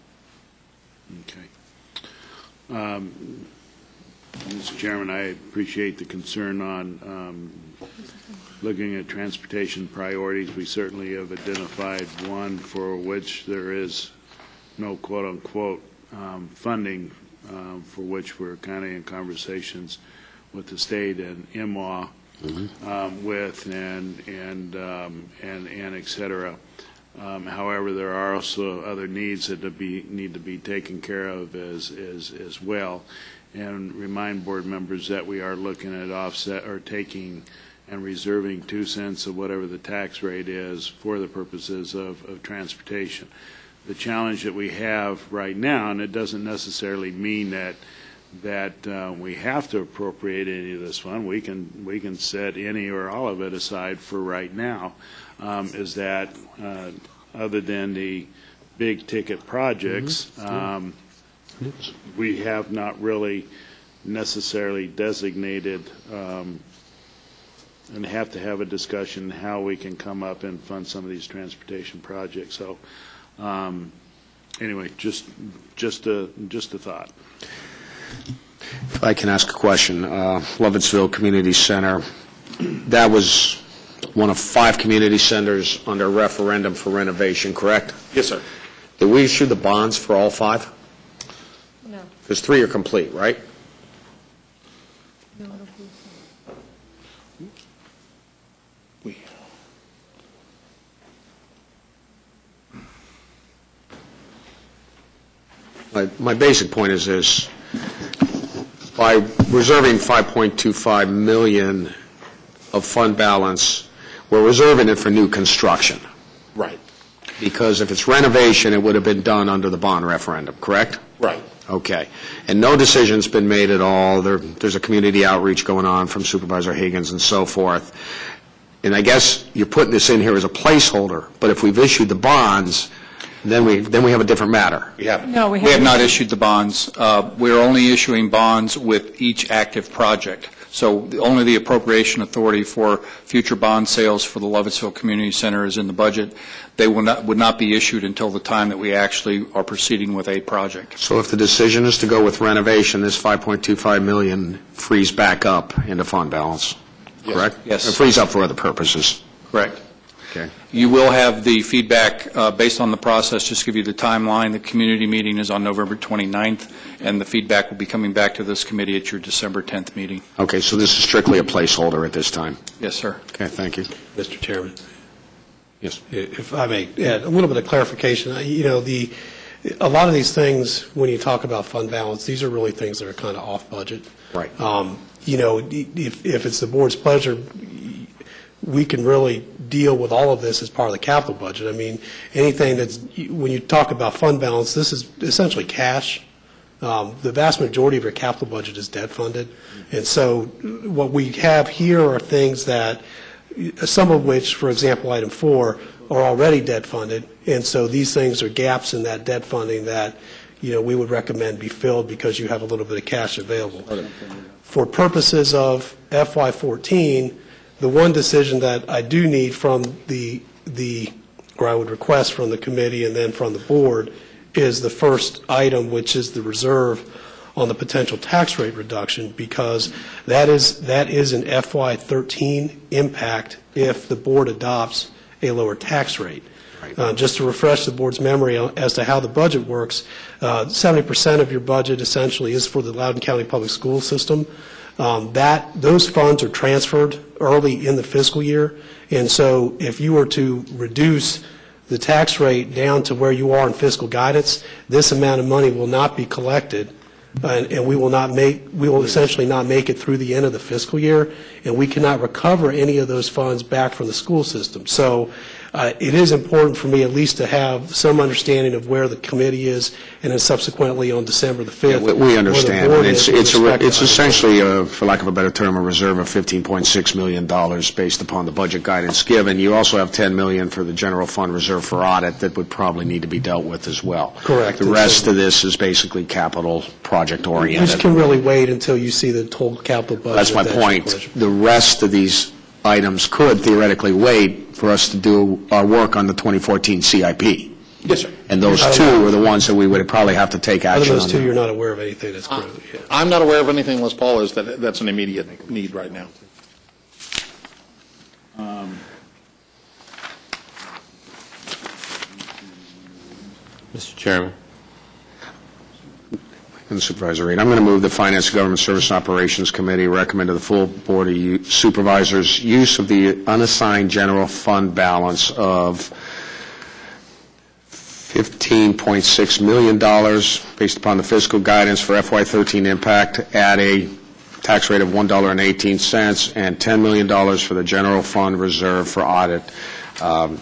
Okay. Um, Mister Chairman, I appreciate the concern on um, looking at transportation priorities. We certainly have identified one for which there is no quote-unquote um, funding, um, for which we're kind of in conversations with the state and M W A mm-hmm. um, with and and um, and and et cetera. Um, however, there are also other needs that to be, need to be taken care of as as as well. And remind board members that we are looking at offset or taking and reserving two cents of whatever the tax rate is for the purposes of, of transportation. The challenge that we have right now, and it doesn't necessarily mean that that uh, we have to appropriate any of this fund. We can we can set any or all of it aside for right now. Um, is that uh, other than the big ticket projects? Mm-hmm. um, We have not really necessarily designated um, and have to have a discussion how we can come up and fund some of these transportation projects. So um, anyway, just just a, just a thought. If I can ask a question, uh, Lovettsville Community Center, that was one of five community centers under referendum for renovation, correct? Yes, sir. Did we issue the bonds for all five? No. Because three are complete, right? No, I don't believe so. We, My, my basic point is this. By reserving five point two five million dollars of fund balance, we're reserving it for new construction. right, Because if it's renovation, it would have been done under the bond referendum, correct? right. Okay. And no decision's been made at all. There, there's a community outreach going on from Supervisor Higgins and so forth. And I guess you're putting this in here as a placeholder, but if we've issued the bonds, then we then we have a different matter. We haven't. No, we We have haven't. not issued the bonds. Uh, We're only issuing bonds with each active project. So the- only the appropriation authority for future bond sales for the Lovettsville Community Center is in the budget. They will not, would not be issued until the time that we actually are proceeding with a project. So if the decision is to go with renovation, this five point two five million dollars frees back up into fund balance, Yes. correct? Yes. It frees up for other purposes. Correct. Okay. You will have the feedback uh, based on the process. Just to give you the timeline, the community meeting is on November twenty-ninth, and the feedback will be coming back to this committee at your December tenth meeting. Okay, so this is strictly a placeholder at this time. Yes, sir. Okay, thank you. Mister Chairman. Yes. If I may add a little bit of clarification, uh, you know, the, a lot of these things, when you talk about fund balance, these are really things that are kind of off budget. Right. Um, You know, if, if it's the board's pleasure, we can really deal with all of this as part of the capital budget. I mean, anything that's, when you talk about fund balance, this is essentially cash. Um, The vast majority of your capital budget is debt funded. And so what we have here are things that, some of which, for example, item four, are already debt funded. And so these things are gaps in that debt funding that, you know, we would recommend be filled because you have a little bit of cash available. For purposes of F Y fourteen, the one decision that I do need from the, the, or I would request from the committee and then from the board, is the first item, which is the reserve on the potential tax rate reduction, because that is, that is an F Y thirteen impact if the board adopts a lower tax rate. Uh, just to refresh the board's memory as to how the budget works, uh, seventy percent of your budget essentially is for the Loudoun County Public School System. Um, that, those funds are transferred early in the fiscal year, and so if you were to reduce the tax rate down to where you are in fiscal guidance, this amount of money will not be collected, and, and we will not make, we will essentially not make it through the end of the fiscal year, and we cannot recover any of those funds back from the school system. So uh, it is important for me at least to have some understanding of where the committee is, and then subsequently on December the fifth. We- We understand. where the board It's, is with it's, a- respect to it's item essentially, a, for lack of a better term, a reserve of fifteen point six million dollars based upon the budget guidance given. You also have ten million dollars for the general fund reserve for audit that would probably need to be dealt with as well. Correct. The rest of this is basically capital project oriented. Which can really wait until you see the total capital budget. That's my at your point. pleasure. The rest of these items could theoretically wait for us to do our work on the twenty fourteen C I P. Yes, sir. And those Out of two that- are the ones that we would probably have to take Out of action on. those two, you're not aware of anything that's Uh, currently, yeah. I'm not aware of anything unless Paul is, that that's an immediate need right now. Mister Chairman. And Supervisor Reed, I'm going to move the Finance, Government Service and Operations Committee recommend to the full Board of U- Supervisors use of the unassigned general fund balance of fifteen point six million dollars based upon the fiscal guidance for F Y thirteen impact at a tax rate of one dollar and eighteen cents and ten million dollars for the general fund reserve for audit. Um,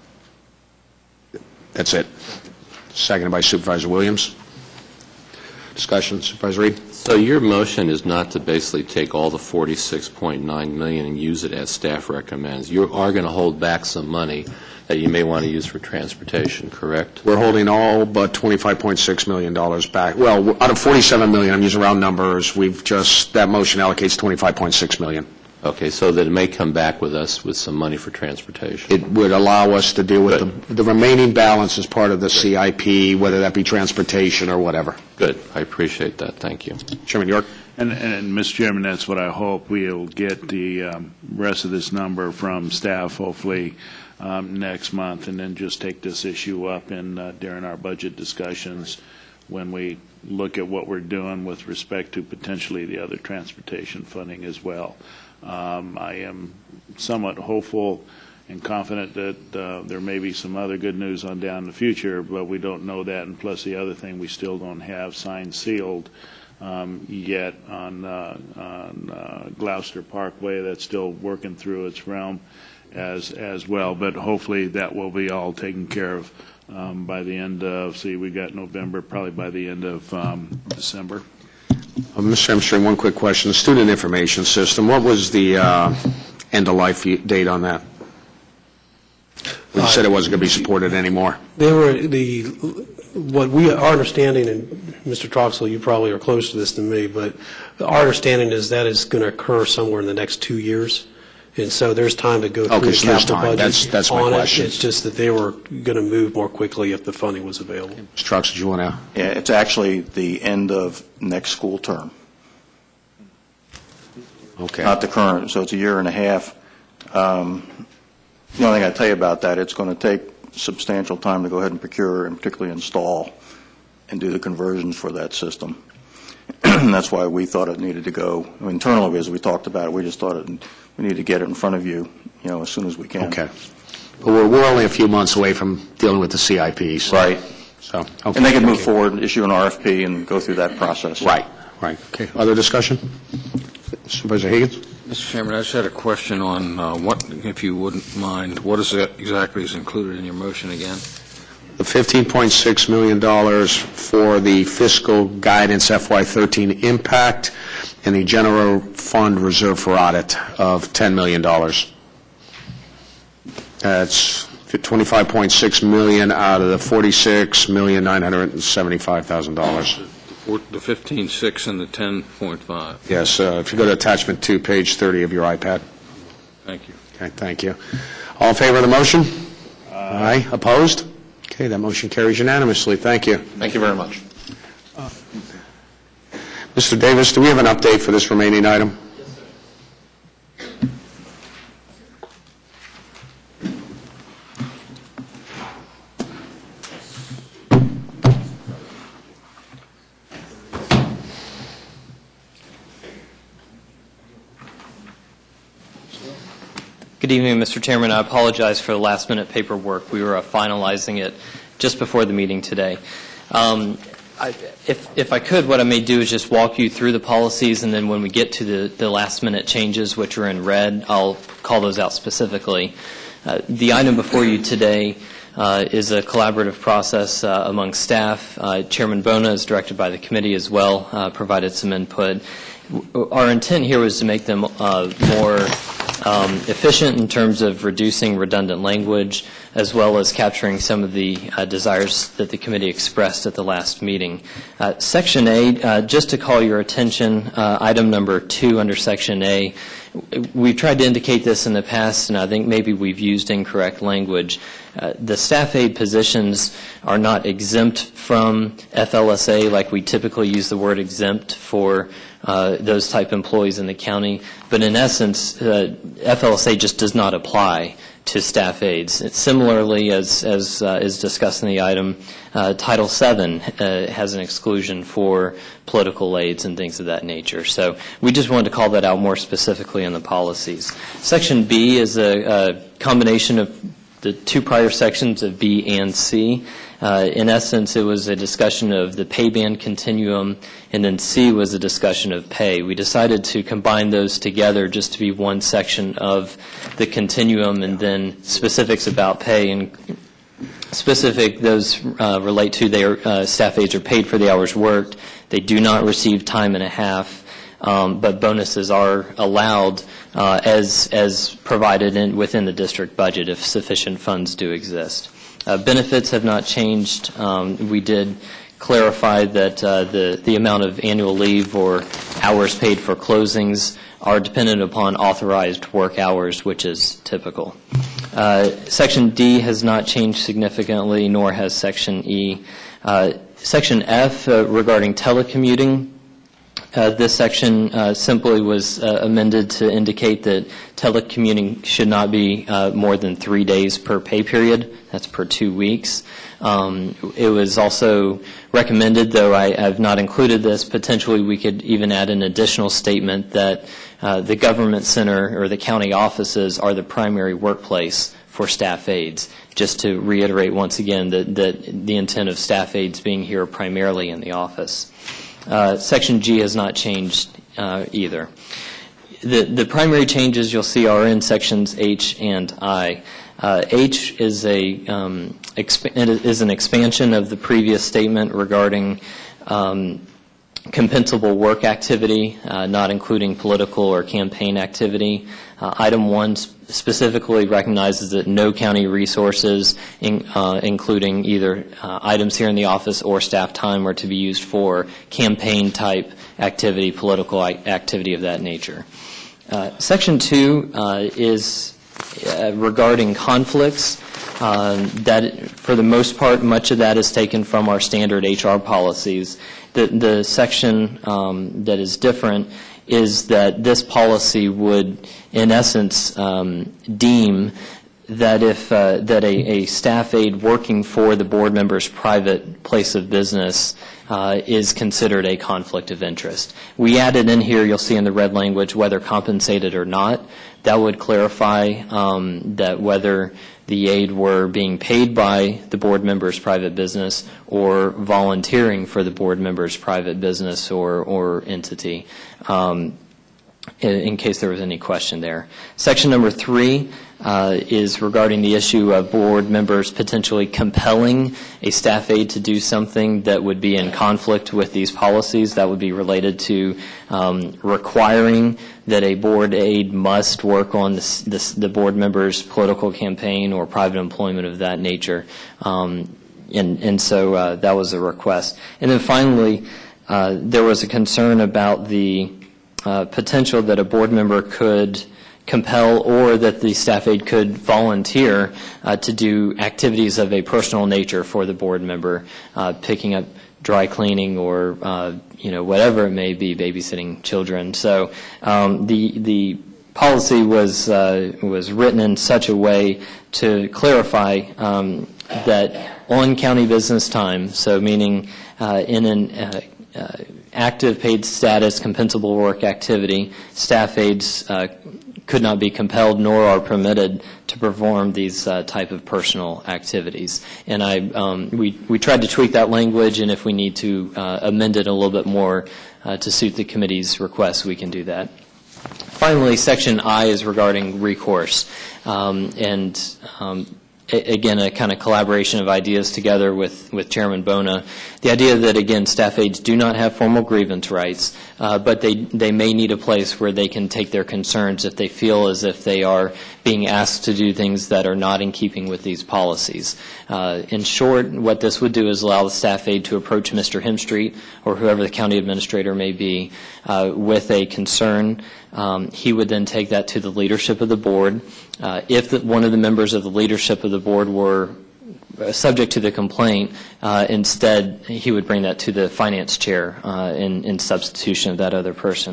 That's it. Seconded by Supervisor Williams. Discussion, Supervisor Reed? So your motion is not to basically take all the forty-six point nine million dollars and use it as staff recommends. You are going to hold back some money that you may want to use for transportation, correct? We're holding all but twenty-five point six million dollars back. Well, out of forty-seven million dollars, I'm using round numbers, we've just, that motion allocates twenty-five point six million dollars. Okay, so that it may come back with us with some money for transportation. It would allow us to deal with Good. the, the remaining balance as part of the C I P, whether that be transportation or whatever. Good. I appreciate that. Thank you. Chairman York? And, and, Mister Chairman, that's what I hope. We'll get the um, rest of this number from staff, hopefully, um, next month, and then just take this issue up in, uh, during our budget discussions when we look at what we're doing with respect to potentially the other transportation funding as well. Um, I am somewhat hopeful and confident that uh, there may be some other good news on down in the future, but we don't know that. And plus, the other thing, we still don't have signed sealed um, yet on, uh, on uh, Gloucester Parkway. That's still working through its realm as as well. But hopefully, that will be all taken care of um, by the end of. See, we got November, probably by the end of um, December. Uh, Mister Armstrong, one quick question. The Student Information System, what was the uh, end-of-life date on that? You said it wasn't going to be supported anymore. They were, the, what we, our understanding, and Mister Troxel, you probably are closer to this than me, but our understanding is that is going to occur somewhere in the next two years. And so there's time to go through Okay, the so there's capital time. budget That's- that's my on it. question. It's just that they were going to move more quickly if the funding was available. Mister Trucks, did you want to? Yeah, it's actually the end of next school term, Okay. not the current, so it's a year and a half. Um, The only thing I tell you about that, it's going to take substantial time to go ahead and procure and particularly install and do the conversions for that system. And that's why we thought it needed to go internally, as we talked about it. We just thought it, we need to get it in front of you, you know, as soon as we can. Okay. But we're, we're only a few months away from dealing with the C I Ps. Right. So, okay. And they can Thank move you. forward, issue an R F P, and go through that process. Right, right. Okay. Other discussion? Supervisor Higgins? Mister Chairman, I just had a question on uh, what, if you wouldn't mind, what is it exactly is included in your motion again? The fifteen point six million dollars for the fiscal guidance F Y thirteen impact and the general fund reserve for audit of ten million dollars. That's twenty-five point six million dollars out of the forty-six million nine hundred seventy-five thousand dollars. The fifteen point six and the ten point five. Yes, uh, if you go to attachment two, page thirty of your iPad. Thank you. Okay, thank you. All in favor of the motion? Aye. Opposed? Okay, that motion carries unanimously. Thank you. Thank you very much. Mister Davis, do we have an update for this remaining item? Good evening, Mister Chairman. I apologize for the last-minute paperwork. We were uh, finalizing it just before the meeting today. Um, I, if, if I could, what I may do is just walk you through the policies, and then when we get to the, the last-minute changes, which are in red, I'll call those out specifically. Uh, the item before you today uh, is a collaborative process uh, among staff. Uh, Chairman Bona is directed by the committee as well, uh, provided some input. Our intent here was to make them uh, more um, efficient in terms of reducing redundant language, as well as capturing some of the uh, desires that the committee expressed at the last meeting. Uh, Section A, uh, just to call your attention, uh, item number two under Section A, we've tried to indicate this in the past, and I think maybe we've used incorrect language. Uh, the staff aid positions are not exempt from F L S A like we typically use the word exempt for uh, those type employees in the county, but in essence, uh, F L S A just does not apply to staff aides. It's similarly, as, as uh, is discussed in the item, uh, Title seven uh, has an exclusion for political aides and things of that nature. So we just wanted to call that out more specifically in the policies. Section B is a, a combination of the two prior sections of B and C. Uh, in essence, it was a discussion of the pay band continuum, and then C was a discussion of pay. We decided to combine those together just to be one section of the continuum, and then specifics about pay. And specific, those uh, relate to their uh, staff aides are paid for the hours worked. They do not receive time and a half. Um, but bonuses are allowed uh, as as provided in, within the district budget if sufficient funds do exist. Uh, benefits have not changed. Um, we did clarify that uh, the the amount of annual leave or hours paid for closings are dependent upon authorized work hours, which is typical. Uh, Section D has not changed significantly, nor has Section E. Uh, Section F uh, regarding telecommuting. Uh, this section uh, simply was uh, amended to indicate that telecommuting should not be uh, more than three days per pay period. That's per two weeks. Um, it was also recommended, though I have not included this, potentially we could even add an additional statement that uh, the government center or the county offices are the primary workplace for staff aides, just to reiterate once again that, that the intent of staff aides being here primarily in the office. Uh, Section G has not changed uh, either. The, the primary changes you'll see are in sections H and I. Uh, H is a um, exp- is an expansion of the previous statement regarding um, compensable work activity, uh, not including political or campaign activity. Uh, item one specifically recognizes that no county resources, in, uh, including either uh, items here in the office or staff time, are to be used for campaign-type activity, political activity of that nature. Uh, section two uh, is uh, regarding conflicts. Uh, that, for the most part, much of that is taken from our standard H R policies. The, the section um, that is different is that this policy would, in essence, um, deem that if uh, that a, a staff aide working for the board member's private place of business uh, is considered a conflict of interest. We added in here, you'll see in the red language, whether compensated or not. That would clarify um, that whether the aide were being paid by the board member's private business or volunteering for the board member's private business or, or entity, um, in, in case there was any question there. Section number three uh, is regarding the issue of board members potentially compelling a staff aide to do something that would be in conflict with these policies. That would be related to um, requiring that a board aide must work on this, this, the board member's political campaign or private employment of that nature. Um, and, and so uh, that was a request. And then finally, uh, there was a concern about the uh, potential that a board member could compel or that the staff aide could volunteer uh, to do activities of a personal nature for the board member, uh, picking up dry cleaning or uh, you know, whatever it may be, babysitting children. So um, the the policy was uh, was written in such a way to clarify um, that on county business time, so meaning uh, in an uh, uh, active paid status compensable work activity, staff aides uh, could not be compelled nor are permitted to perform these uh, type of personal activities. And I, um, we, we tried to tweak that language, and if we need to uh, amend it a little bit more uh, to suit the committee's requests, we can do that. Finally, Section I is regarding recourse. Um, and um, again, a kind of collaboration of ideas together with, with Chairman Bona. The idea that, again, staff aides do not have formal grievance rights, uh, but they, they may need a place where they can take their concerns if they feel as if they are being asked to do things that are not in keeping with these policies. Uh, in short, what this would do is allow the staff aide to approach Mister Hemstreet or whoever the county administrator may be uh, with a concern. Um, he would then take that to the leadership of the board. Uh, if the, one of the members of the leadership of the board were subject to the complaint, uh, instead he would bring that to the finance chair uh, in, in substitution of that other person.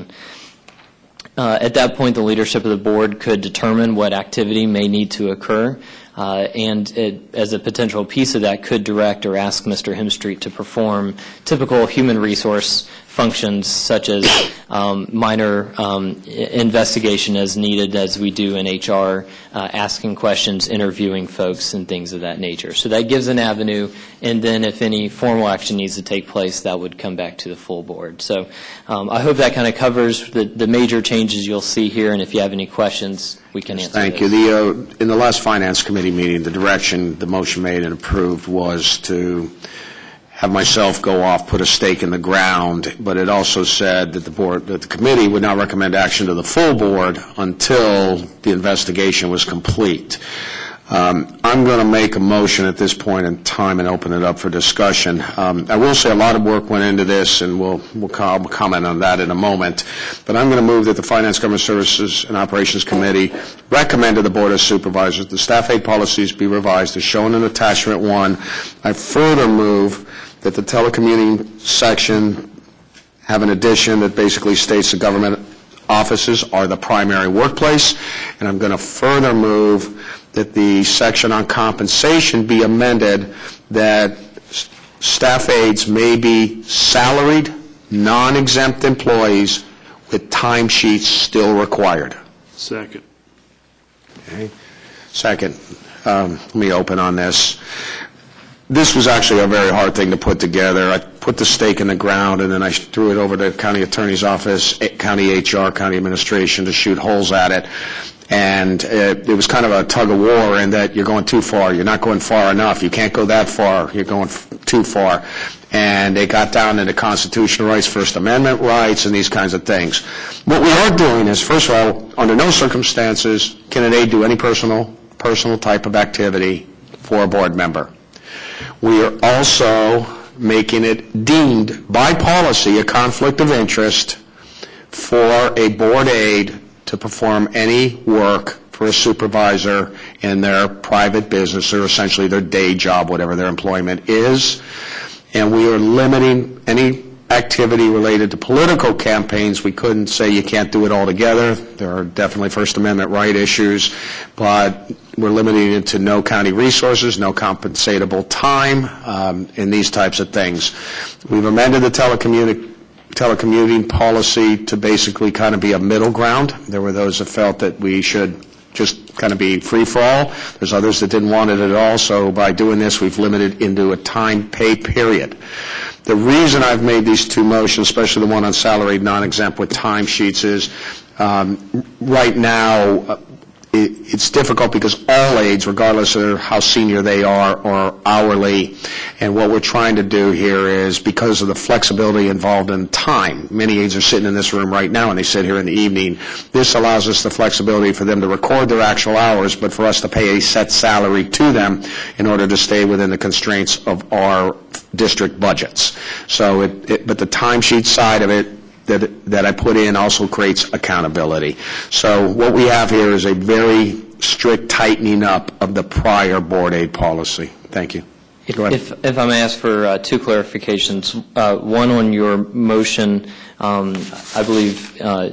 Uh, at that point, the leadership of the board could determine what activity may need to occur, uh, and it, as a potential piece of that, could direct or ask Mister Hemstreet to perform typical human resource functions such as um, minor um, investigation as needed, as we do in H R, uh, asking questions, interviewing folks, and things of that nature. So that gives an avenue, and then if any formal action needs to take place, that would come back to the full board. So um, I hope that kind of covers the, the major changes you'll see here, and if you have any questions, we can answer Thank those. you. The, uh, in the last Finance Committee meeting, the direction the motion made and approved was to have myself go off, put a stake in the ground, but it also said that the board, that the committee would not recommend action to the full board until the investigation was complete. Um, I'm going to make a motion at this point in time and open it up for discussion. Um, I will say a lot of work went into this, and we'll, we'll comment on that in a moment. But I'm going to move that the Finance, Government Services, and Operations Committee recommend to the Board of Supervisors the staff aid policies be revised as shown in Attachment one. I further move that the telecommuting section have an addition that basically states the government offices are the primary workplace. And I'm going to further move that the section on compensation be amended that staff aides may be salaried, non-exempt employees with timesheets still required. Second. Okay. Second, um, let me open on this. This was actually a very hard thing to put together. I put the stake in the ground, and then I threw it over to the county attorney's office, county H R, county administration to shoot holes at it. And it, it was kind of a tug of war in that you're going too far, you're not going far enough, you can't go that far, you're going f- too far. And they got down into constitutional rights, First Amendment rights, and these kinds of things. What we are doing is, first of all, under no circumstances can an aide do any personal, personal type of activity for a board member. We are also making it deemed by policy a conflict of interest for a board aide to perform any work for a supervisor in their private business or essentially their day job, whatever their employment is. And we are limiting any activity related to political campaigns. We couldn't say you can't do it altogether. There are definitely First Amendment right issues, but we're limiting it to no county resources, no compensatable time, um, and these types of things. We've amended the telecommunic- telecommuting policy to basically kind of be a middle ground. There were those that felt that we should just kind of be free-for-all. There's others that didn't want it at all, so by doing this, we've limited into a time pay period. The reason I've made these two motions, especially the one on salaried non-exempt with timesheets, is um, right now uh, it, it's difficult because all aides, regardless of how senior they are, are hourly. And what we're trying to do here is, because of the flexibility involved in time, many aides are sitting in this room right now and they sit here in the evening. This allows us the flexibility for them to record their actual hours, but for us to pay a set salary to them in order to stay within the constraints of our district budgets. So, it, it, but the timesheet side of it that that I put in also creates accountability. So what we have here is a very strict tightening up of the prior board aid policy. Thank you. Go ahead. If, if I may ask for uh, two clarifications, uh, one on your motion, um, I believe uh,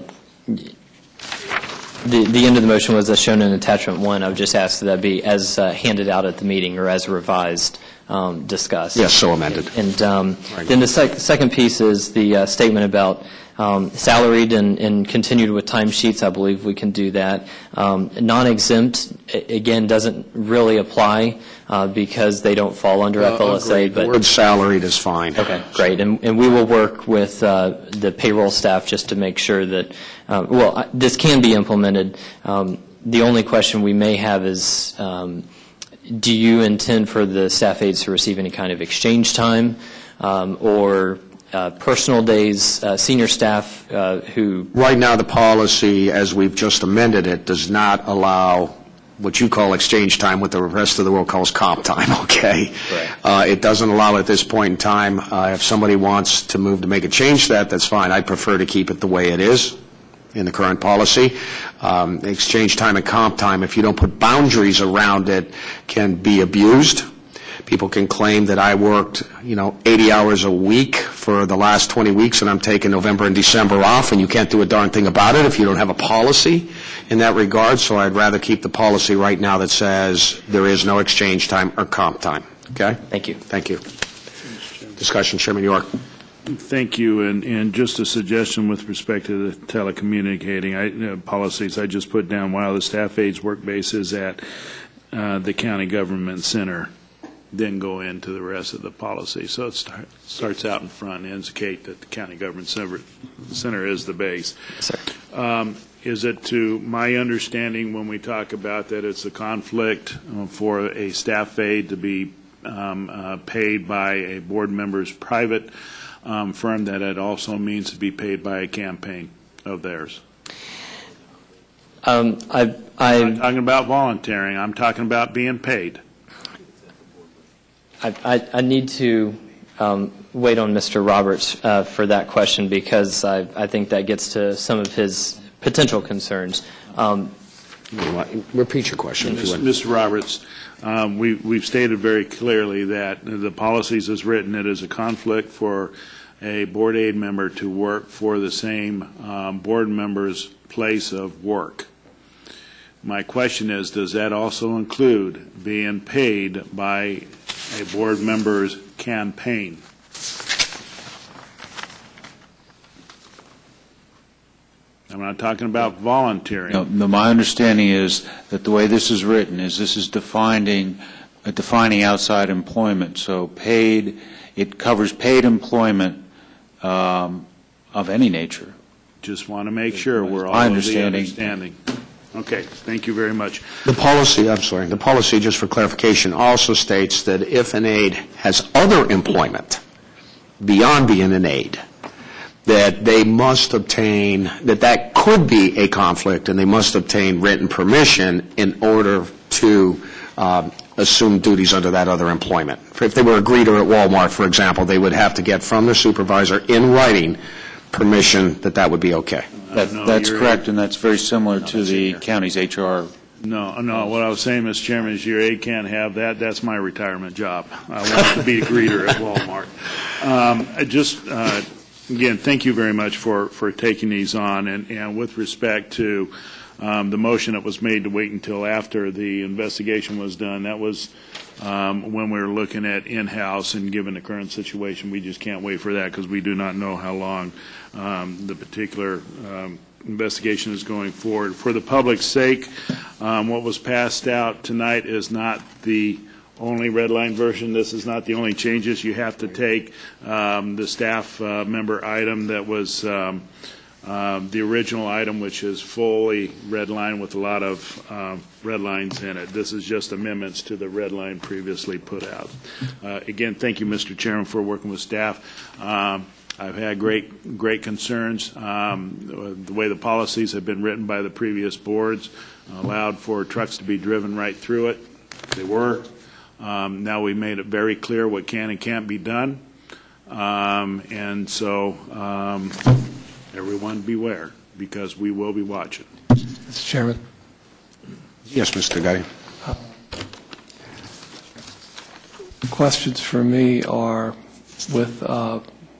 the the end of the motion was as shown in attachment one. I would just ask that that be as uh, handed out at the meeting or as revised. Um, discussed. Yes, so amended. And um, then the sec- second piece is the uh, statement about um, salaried and, and continued with timesheets. I believe we can do that. Um, non-exempt, a- again, doesn't really apply uh, because they don't fall under Uh, F L S A. agreed. The word salaried is fine. Okay, great. And, and we will work with uh, the payroll staff just to make sure that, uh, well, I- this can be implemented. Um, the only question we may have is, um, do you intend for the staff aides to receive any kind of exchange time um, or uh, personal days, uh, senior staff uh, who... Right now, the policy, as we've just amended it, does not allow what you call exchange time, what the rest of the world calls comp time, okay? Right. Uh, it doesn't allow at this point in time. Uh, if somebody wants to move to make a change to that, that's fine. I prefer to keep it the way it is in the current policy. Um, exchange time and comp time, if you don't put boundaries around it, can be abused. People can claim that I worked, you know, eighty hours a week for the last twenty weeks and I'm taking November and December off, and you can't do a darn thing about it if you don't have a policy in that regard. So I'd rather keep the policy right now that says there is no exchange time or comp time. Okay? Thank you. Thank you. Discussion, Chairman York. Thank you, and, and just a suggestion with respect to the telecommunicating I, uh, policies. I just put down while the staff aides work base is at uh, the county government center, then go into the rest of the policy. So it start, starts out in front and indicate that the county government center, center is the base. Yes, sir. Um, is it to my understanding when we talk about that it's a conflict uh, for a staff aide to be um, uh, paid by a board member's private Um, firm, that it also means to be paid by a campaign of theirs? Um, I, I, I'm not talking about volunteering. I'm talking about being paid. I, I, I need to um, wait on Mister Roberts uh, for that question because I, I think that gets to some of his potential concerns. Um, Repeat your question, if you would. Mister Roberts, um, we, we've stated very clearly that the policies as written, it is a conflict for a board aide member to work for the same um, board member's place of work. My question is, does that also include being paid by a board member's campaign? I'm not talking about volunteering. No, no, my understanding is that the way this is written is this is defining, uh, defining outside employment. So paid, it covers paid employment um, of any nature. Just want to make sure we're all My of the understanding. understanding. Okay, thank you very much. The policy, I'm sorry, the policy, just for clarification, also states that if an aide has other employment beyond being an aide, that they must obtain, that that could be a conflict, and they must obtain written permission in order to uh, assume duties under that other employment. If they were a greeter at Walmart, for example, they would have to get from their supervisor in writing permission that that would be okay. That, No, that's you're- correct, and that's very similar to the county's H R. No, no, what I was saying, Mister Chairman, is your aide can't have that. That's my retirement job. I want to be a greeter at Walmart. Um, I just, uh, again, thank you very much for, for taking these on, and, and with respect to um, the motion that was made to wait until after the investigation was done, that was um, when we were looking at in-house, and given the current situation, we just can't wait for that because we do not know how long um, the particular um, investigation is going forward. For the public's sake, um, what was passed out tonight is not the only red line version. This is not the only changes. You have to take um, the staff uh, member item that was um, um, the original item, which is fully red line with a lot of um, red lines in it. This is just amendments to the red line previously put out. Uh, again, thank you, Mister Chairman, for working with staff. Um, I've had great, great concerns. Um, the way the policies have been written by the previous boards allowed for trucks to be driven right through it. They were. Um, now we made it very clear what can and can't be done. Um, and so um, everyone beware, because we will be watching. Mister Chairman. Yes, Mister Gotti. Questions for me are with uh,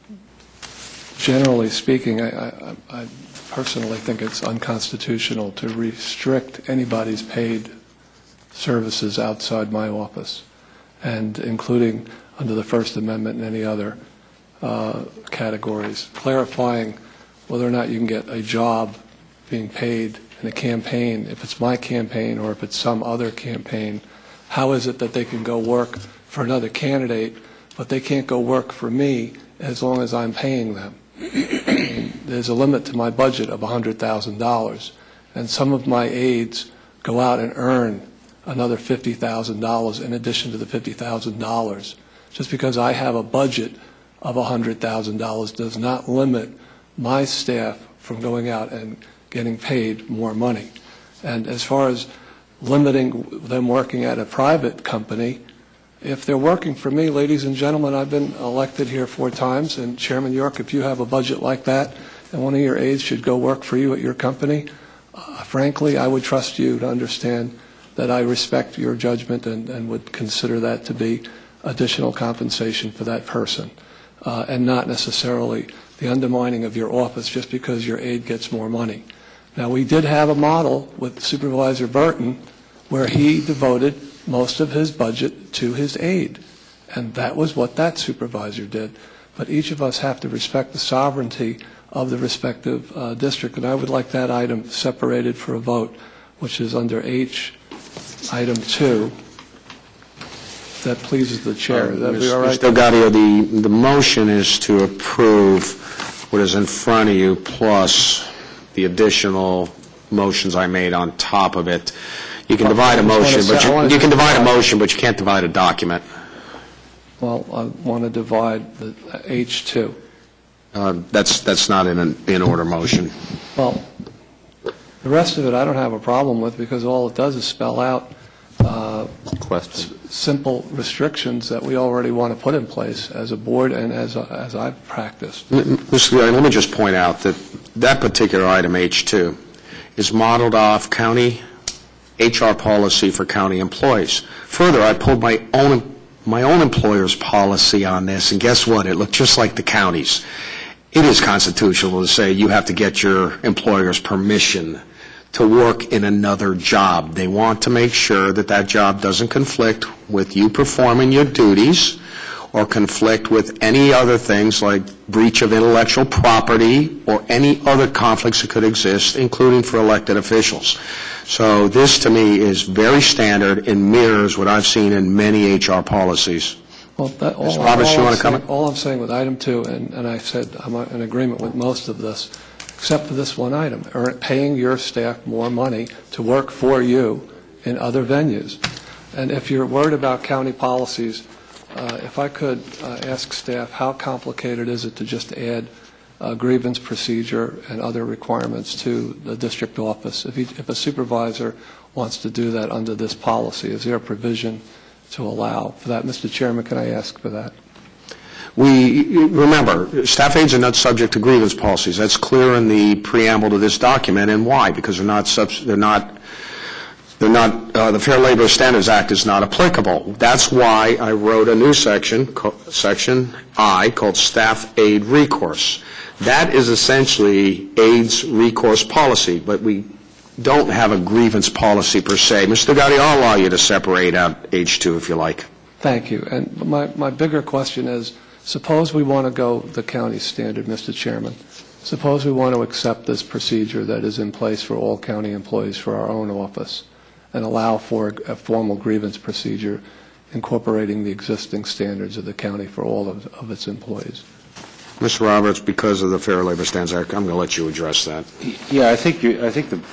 generally speaking, I, I, I personally think it's unconstitutional to restrict anybody's paid services outside my office, and including under the First Amendment and any other uh, categories. Clarifying whether or not you can get a job being paid in a campaign, if it's my campaign or if it's some other campaign, how is it that they can go work for another candidate, but they can't go work for me as long as I'm paying them? There's a limit to my budget of one hundred thousand dollars, and some of my aides go out and earn another fifty thousand dollars in addition to the fifty thousand dollars. Just because I have a budget of one hundred thousand dollars does not limit my staff from going out and getting paid more money. And as far as limiting them working at a private company, if they're working for me, ladies and gentlemen, I've been elected here four times, and Chairman York, if you have a budget like that and one of your aides should go work for you at your company, uh, frankly, I would trust you to understand that I respect your judgment and, and would consider that to be additional compensation for that person, uh, and not necessarily the undermining of your office just because your aide gets more money. Now, we did have a model with Supervisor Burton where he devoted most of his budget to his aide, and that was what that supervisor did. But each of us have to respect the sovereignty of the respective uh, district, and I would like that item separated for a vote, which is under H, item two. If that pleases the chair. Uh, That'd be all right? Mister Gaudio, the, the motion is to approve what is in front of you plus the additional motions I made on top of it. You can divide a motion, but you, you can divide a motion, but you can't divide a document. Well, I want to divide the H two. Uh, that's that's not in an in-order motion. Well, the rest of it I don't have a problem with because all it does is spell out uh, Question. s- simple restrictions that we already want to put in place as a board and as a, as I've practiced. Mister Gaudio, let me just point out that that particular item, H two, is modeled off county H R policy for county employees. Further, I pulled my own my own employer's policy on this, and guess what? It looked just like the county's. It is constitutional to say you have to get your employer's permission to work in another job. They want to make sure that that job doesn't conflict with you performing your duties or conflict with any other things like breach of intellectual property or any other conflicts that could exist, including for elected officials. So this, to me, is very standard and mirrors what I've seen in many H R policies. Well, that, all, Miz Roberts, all you I'm want to saying- comment? All I'm saying with item two, and, and I said I'm in agreement with most of this, except for this one item, earn- paying your staff more money to work for you in other venues. And if you're worried about county policies, uh, if I could uh, ask staff, how complicated is it to just add a grievance procedure and other requirements to the district office? If, he, if a supervisor wants to do that under this policy, is there a provision to allow for that? Mister Chairman, can I ask for that? We, remember, staff aides are not subject to grievance policies. That's clear in the preamble to this document. And why? Because they're not, subs, they're not, they're not, uh, the Fair Labor Standards Act is not applicable. That's why I wrote a new section, co- section I, called Staff Aid Recourse. That is essentially aides recourse policy, but we don't have a grievance policy per se. Mister Gotti, I'll allow you to separate out H two if you like. Thank you. And my, my bigger question is, suppose we want to go the county standard, Mister Chairman. Suppose we want to accept this procedure that is in place for all county employees for our own office and allow for a formal grievance procedure incorporating the existing standards of the county for all of, of its employees. Mister Roberts, because of the Fair Labor Standards Act, I'm going to let you address that. Yeah, I think you, I think the,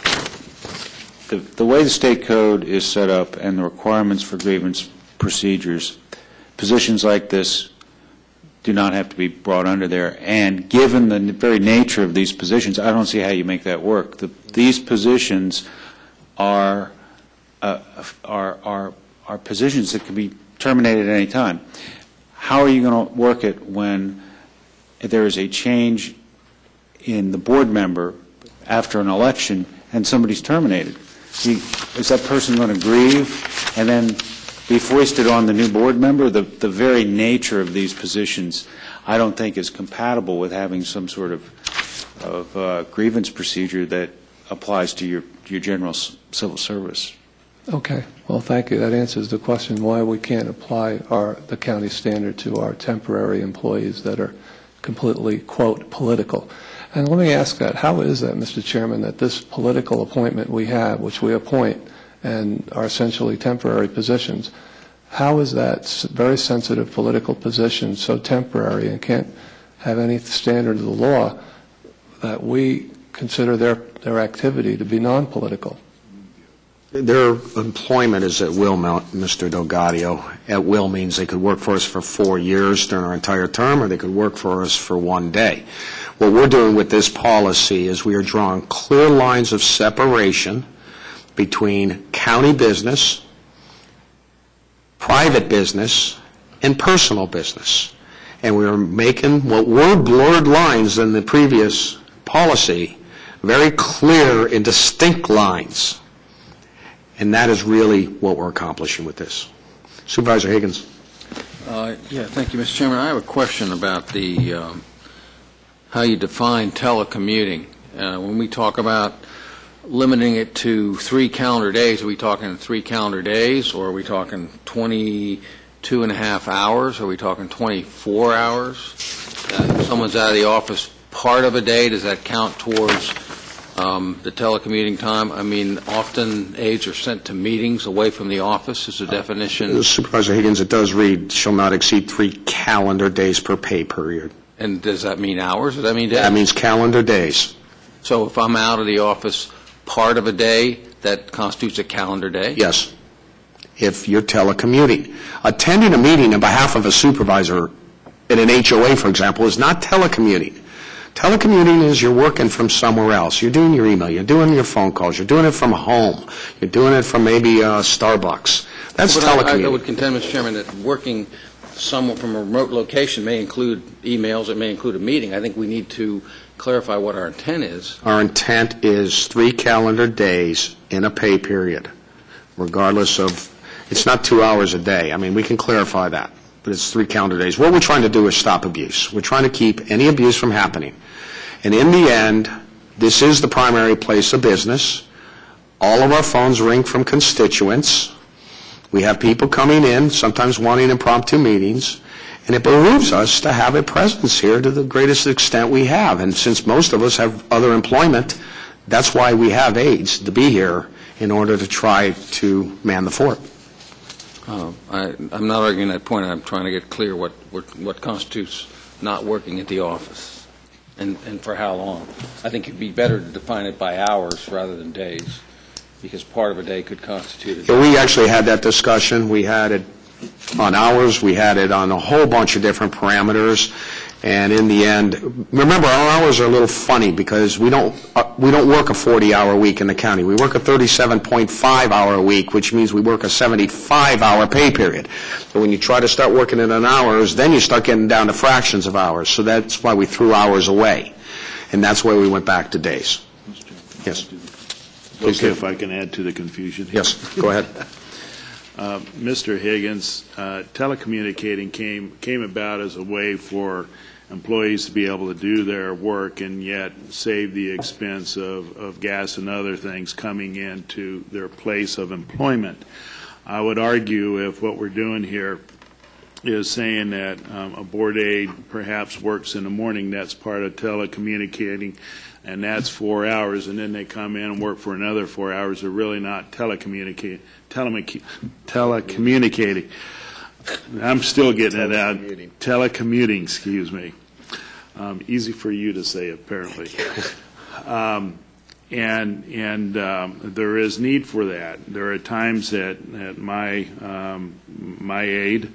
the the way the state code is set up and the requirements for grievance procedures, positions like this do not have to be brought under there. And given the very nature of these positions, I don't see how you make that work. The, these positions are, uh, are are are positions that can be terminated at any time. How are you going to work it when there is a change in the board member after an election and somebody's terminated? You, is that person going to grieve and then be foisted on the new board member? The, the very nature of these positions, I don't think, is compatible with having some sort of, of uh, grievance procedure that applies to your, your general civil service. Okay. Well, thank you. That answers the question why we can't apply our, the county standard to our temporary employees that are completely, quote, political. And let me ask that. How is that, Mister Chairman, that this political appointment we have, which we appoint, and are essentially temporary positions, how is that very sensitive political position so temporary and can't have any standard of the law that we consider their, their activity to be non-political? Their employment is at will, Mister Delgadio. At will means they could work for us for four years during our entire term, or they could work for us for one day. What we're doing with this policy is we are drawing clear lines of separation between county business, private business, and personal business. And we are making what were blurred lines in the previous policy very clear and distinct lines. And that is really what we're accomplishing with this. Supervisor Higgins. Uh, yeah, thank you, Mister Chairman. I have a question about the um, how you define telecommuting. Uh, when we talk about limiting it to three calendar days, are we talking three calendar days, or are we talking twenty-two and a half hours? Are we talking twenty-four hours? Uh, if someone's out of the office part of a day, does that count towards Um, the telecommuting time? I mean, often aides are sent to meetings away from the office. Is the definition? Uh, Supervisor Higgins, it does read, shall not exceed three calendar days per pay period. And does that mean hours? Does that mean days? That means calendar days. So if I'm out of the office part of a day, that constitutes a calendar day? Yes. If you're telecommuting. Attending a meeting on behalf of a supervisor in an H O A, for example, is not telecommuting. Telecommuting is you're working from somewhere else. You're doing your email. You're doing your phone calls. You're doing it from home. You're doing it from maybe uh, Starbucks. That's but telecommuting. I, I would contend, Mister Chairman, that working somewhere from a remote location may include emails. It may include a meeting. I think we need to clarify what our intent is. Our intent is three calendar days in a pay period, regardless of, it's not two hours a day. I mean, we can clarify that, but it's three calendar days. What we're trying to do is stop abuse. We're trying to keep any abuse from happening. And in the end, this is the primary place of business. All of our phones ring from constituents. We have people coming in, sometimes wanting impromptu meetings, and it behooves us to have a presence here to the greatest extent we have. And since most of us have other employment, that's why we have aides to be here in order to try to man the fort. Uh, I, I'm not arguing that point. I'm trying to get clear what, what, what constitutes not working at the office. And, and for how long? I think it'd be better to define it by hours rather than days, because part of a day could constitute a day. Yeah, we actually had that discussion. We had it on hours, we had it on a whole bunch of different parameters, and in the end, remember, our hours are a little funny because we don't uh, we don't work a forty-hour week in the county. We work a thirty-seven point five hour week, which means we work a seventy-five hour pay period. So when you try to start working it on hours, then you start getting down to fractions of hours. So that's why we threw hours away, and that's why we went back to days. Yes. Please Okay, do. if I can add to the confusion here. Yes, go ahead. Uh, Mister Higgins, uh, telecommunicating came came about as a way for employees to be able to do their work and yet save the expense of, of gas and other things coming into their place of employment. I would argue if what we're doing here is saying that um, a board aide perhaps works in the morning, that's part of telecommunicating, and that's four hours, and then they come in and work for another four hours. They're really not telecommunicating. Teleme- telecommunicating. I'm still getting it out. Telecommuting, excuse me. Um, easy for you to say, apparently. Um, and and um, there is need for that. There are times that, that my um, my aide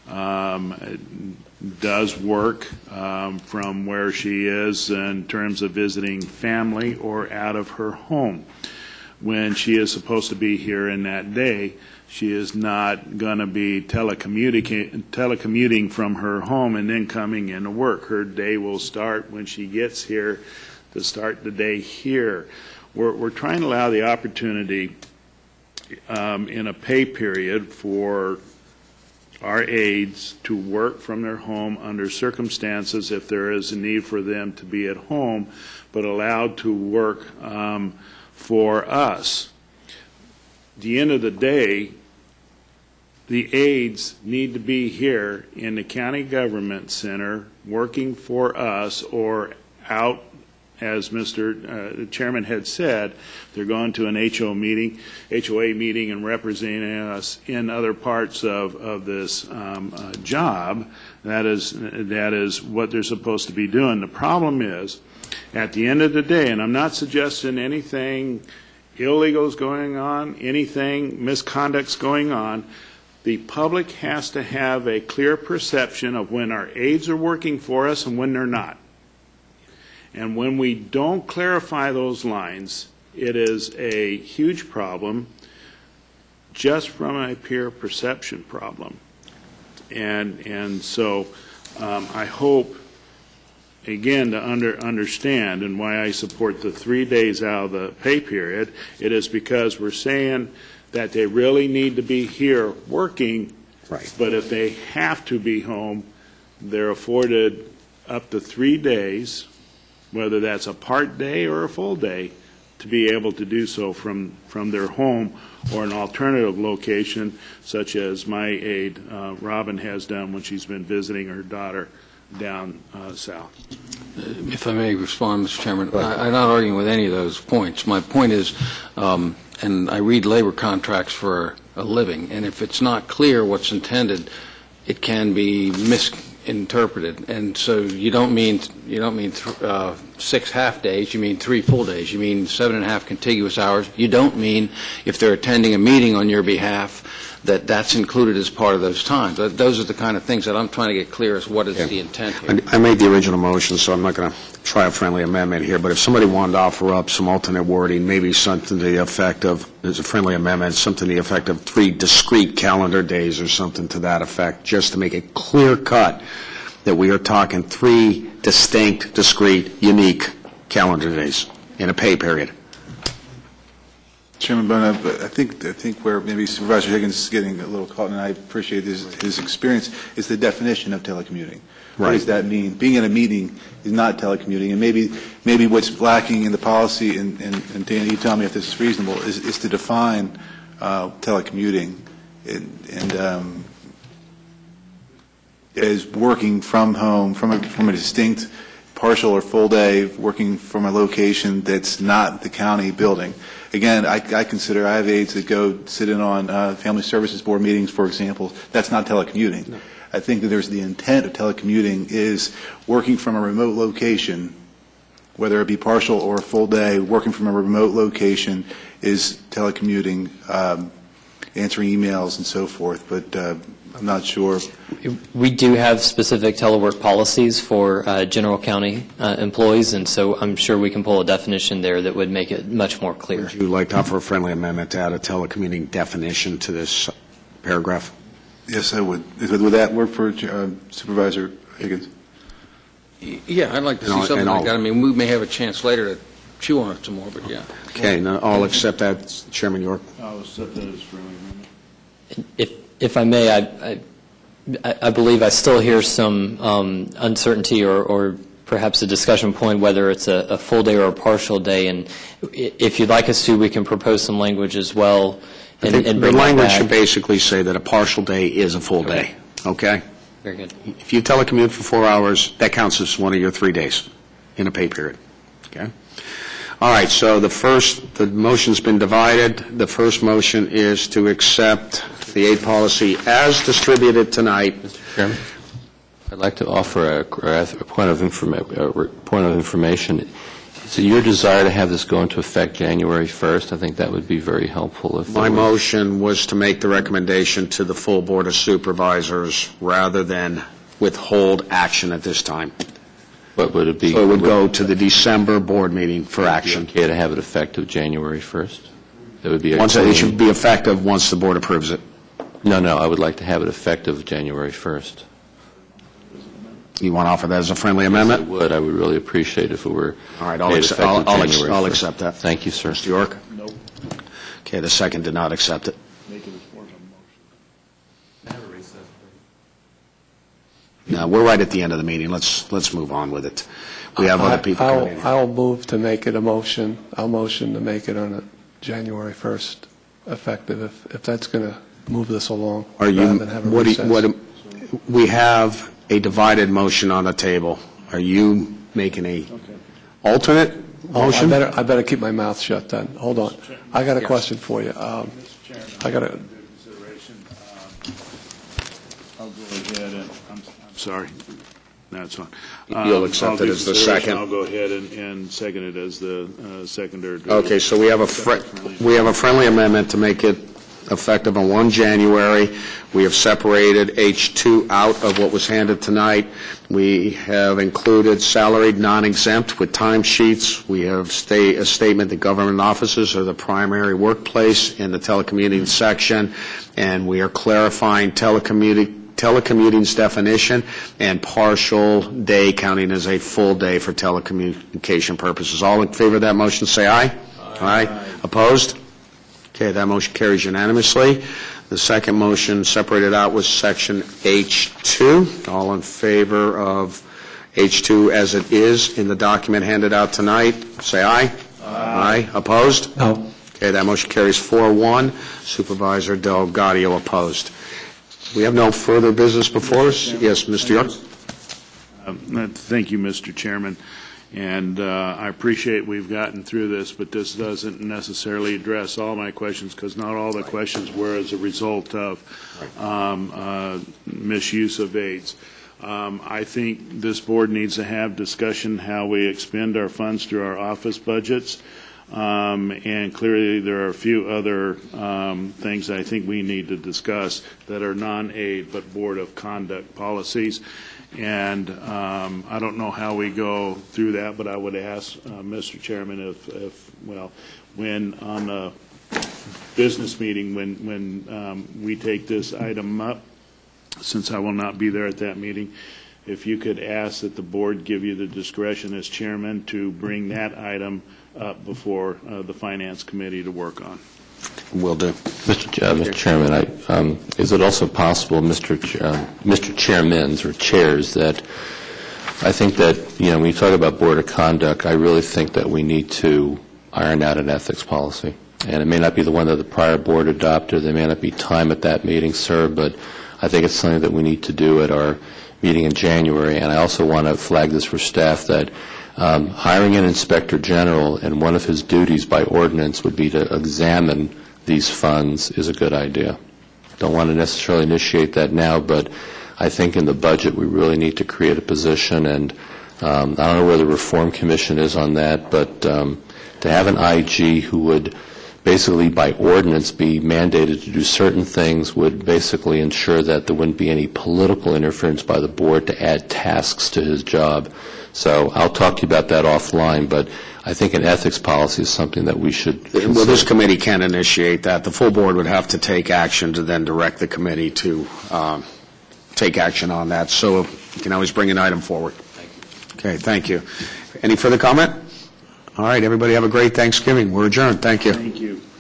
um, does work um, from where she is in terms of visiting family or out of her home. When she is supposed to be here in that day, she is not going to be telecommuting, telecommuting from her home and then coming into work. Her day will start when she gets here to start the day here. We're, we're trying to allow the opportunity um, in a pay period for our aides to work from their home under circumstances if there is a need for them to be at home, but allowed to work um, for us. At the end of the day, the aides need to be here in the county government center working for us or out, as Mister Uh, Chairman had said, they're going to an H O meeting, H O A meeting and representing us in other parts of, of this um, uh, job. That is, that is what they're supposed to be doing. The problem is, at the end of the day, and I'm not suggesting anything illegal is going on, anything misconduct's going on, the public has to have a clear perception of when our aides are working for us and when they're not. And when we don't clarify those lines, it is a huge problem just from a peer perception problem. And, and so um, I hope, again, to under, understand and why I support the three days out of the pay period, it is because we're saying that they really need to be here working, right. But if they have to be home, they're afforded up to three days, whether that's a part day or a full day, to be able to do so from, from their home or an alternative location, such as my aide, uh, Robin, has done when she's been visiting her daughter down uh, south. If I may respond, Mister Chairman, I, I'm not arguing with any of those points. My point is, um, and I read labor contracts for a living, and if it's not clear what's intended, it can be misinterpreted. And so you don't mean you don't mean th- uh, six half days. You mean three full days. You mean seven and a half contiguous hours. You don't mean if they're attending a meeting on your behalf that that's included as part of those times. Those are the kind of things that I'm trying to get clear as what is Yeah. the intent here. I I made the original motion, so I'm not going to try a friendly amendment here, but if somebody wanted to offer up some alternate wording, maybe something to the effect of, as a friendly amendment, something to the effect of three discrete calendar days or something to that effect, just to make it clear cut that we are talking three distinct, discrete, unique calendar days in a pay period. Chairman Bono, I think I think where maybe Supervisor Higgins is getting a little caught, and I appreciate his, his experience, is the definition of telecommuting. What Right. does that mean? Being in a meeting is not telecommuting, and maybe maybe what's lacking in the policy, and, and, and Dan, you tell me if this is reasonable, is, is to define uh, telecommuting and, and um, as working from home, from a, from a distinct partial or full day, working from a location that's not the county building. Again, I, I consider, I have aides that go sit in on uh, Family Services Board meetings, for example. That's not telecommuting. No. I think that there's the intent of telecommuting is working from a remote location whether it be partial or a full day, working from a remote location, is telecommuting, um, answering emails and so forth, but uh, I'm not sure. We do have specific telework policies for uh, general county uh, employees, and so I'm sure we can pull a definition there that would make it much more clear. Would you like to offer a friendly amendment to add a telecommuting definition to this paragraph? Yes, I would. Would that work for uh, Supervisor Higgins? Yeah, I'd like to And see all- something and like all- that. I mean, we may have a chance later to chew on it some more, but yeah. Okay, now I'll accept that, Chairman York. I'll accept that as friendly amendment. If, if I may, I, I, I believe I still hear some um, uncertainty or, or perhaps a discussion point whether it's a, a full day or a partial day. And i- if you'd like us to, we can propose some language as well I and, think and the bring that language back. should basically say that a partial day is a full day, okay? Very good. If you telecommute for four hours, that counts as one of your three days in a pay period, okay? All right, so the first, the motion's been divided. The first motion is to accept the aid policy as distributed tonight. Mister Chairman, I'd like to offer a, a point of informa- a point of information. Is it your desire to have this go into effect January first? I think that would be very helpful. If My there was- motion was to make the recommendation to the full Board of Supervisors rather than withhold action at this time. What would it be? So it would go to the December board meeting for action. Okay to have it effective January first? That would be a Once it clean- should be effective once the board approves it. No, no, I would like to have it effective January first. You want to offer that as a friendly I amendment? would. I would really appreciate if it were All right, I'll made accept- effective I'll- I'll ex- January I'll first. accept that. Thank you, sir. Mister York? Nope. Okay, the second did not accept it. Make it a formal motion. No, we're right at the end of the meeting. Let's, let's move on with it. We have other people I'll- coming in. I'll move to make it a motion, I'll motion to make it on a January first effective, if, if that's going to move this along. Are you, rather than have a what do you, recess. what, we have a divided motion on the table. Are you making a alternate Oh, I motion? better, I better keep my mouth shut then. Hold on. I got a question for you. Um, Mister Chairman, I got a- under consideration, um, I'll go ahead and, I'm, I'm sorry, that's fine. You'll Um, accept I'll do it as the consideration. second. I'll go ahead and, and second it as the uh, seconder. Okay, so we have a, fri- we have a friendly amendment to make it effective on one January. We have separated H two out of what was handed tonight. We have included salaried non-exempt with timesheets. We have sta- a statement that government offices are the primary workplace in the telecommuting section, and we are clarifying telecommuting telecommuting's definition and partial day counting as a full day for telecommunication purposes. All in favor of that motion, say aye. Aye. Aye. Opposed? Okay, that motion carries unanimously. The second motion separated out was section H two. All in favor of H two as it is in the document handed out tonight, say aye. Aye. Opposed? No. Okay, that motion carries four one. Supervisor Delgadio opposed. We have no further business before us. Yes, Mister York? Um, Thank you, Mister Chairman. And uh, I appreciate we've gotten through this, but this doesn't necessarily address all my questions, because not all the questions were as a result of um, uh, misuse of aids. Um, I think this board needs to have discussion how we expend our funds through our office budgets. Um, and clearly there are a few other um, things I think we need to discuss that are non-aid but board of conduct policies. And um, I don't know how we go through that, but I would ask uh, Mister Chairman if, if, well, when on the business meeting, when, when um, we take this item up, since I will not be there at that meeting, if you could ask that the board give you the discretion as chairman to bring that item up before uh, the Finance Committee to work on. Will do. Mister Ch- uh, Mister Chairman, I, um, is it also possible, Mister Ch- uh, Mister Chairmans or chairs, that I think that, you know, when you talk about board of conduct, I really think that we need to iron out an ethics policy. And it may not be the one that the prior board adopted. There may not be time at that meeting, sir, but I think it's something that we need to do at our meeting in January. And I also want to flag this for staff that Um, hiring an inspector general, and one of his duties by ordinance would be to examine these funds, is a good idea. Don't want to necessarily initiate that now, but I think in the budget we really need to create a position, and Um, I don't know where the Reform Commission is on that, but um, to have an I G who would basically by ordinance be mandated to do certain things would basically ensure that there wouldn't be any political interference by the board to add tasks to his job. So I'll talk to you about that offline, but I think an ethics policy is something that we should consider. Well, this committee can initiate that. The full board would have to take action to then direct the committee to um, take action on that. So you can always bring an item forward. Thank you. Okay, thank you. Any further comment? All right, everybody have a great Thanksgiving. We're adjourned. Thank you. Thank you.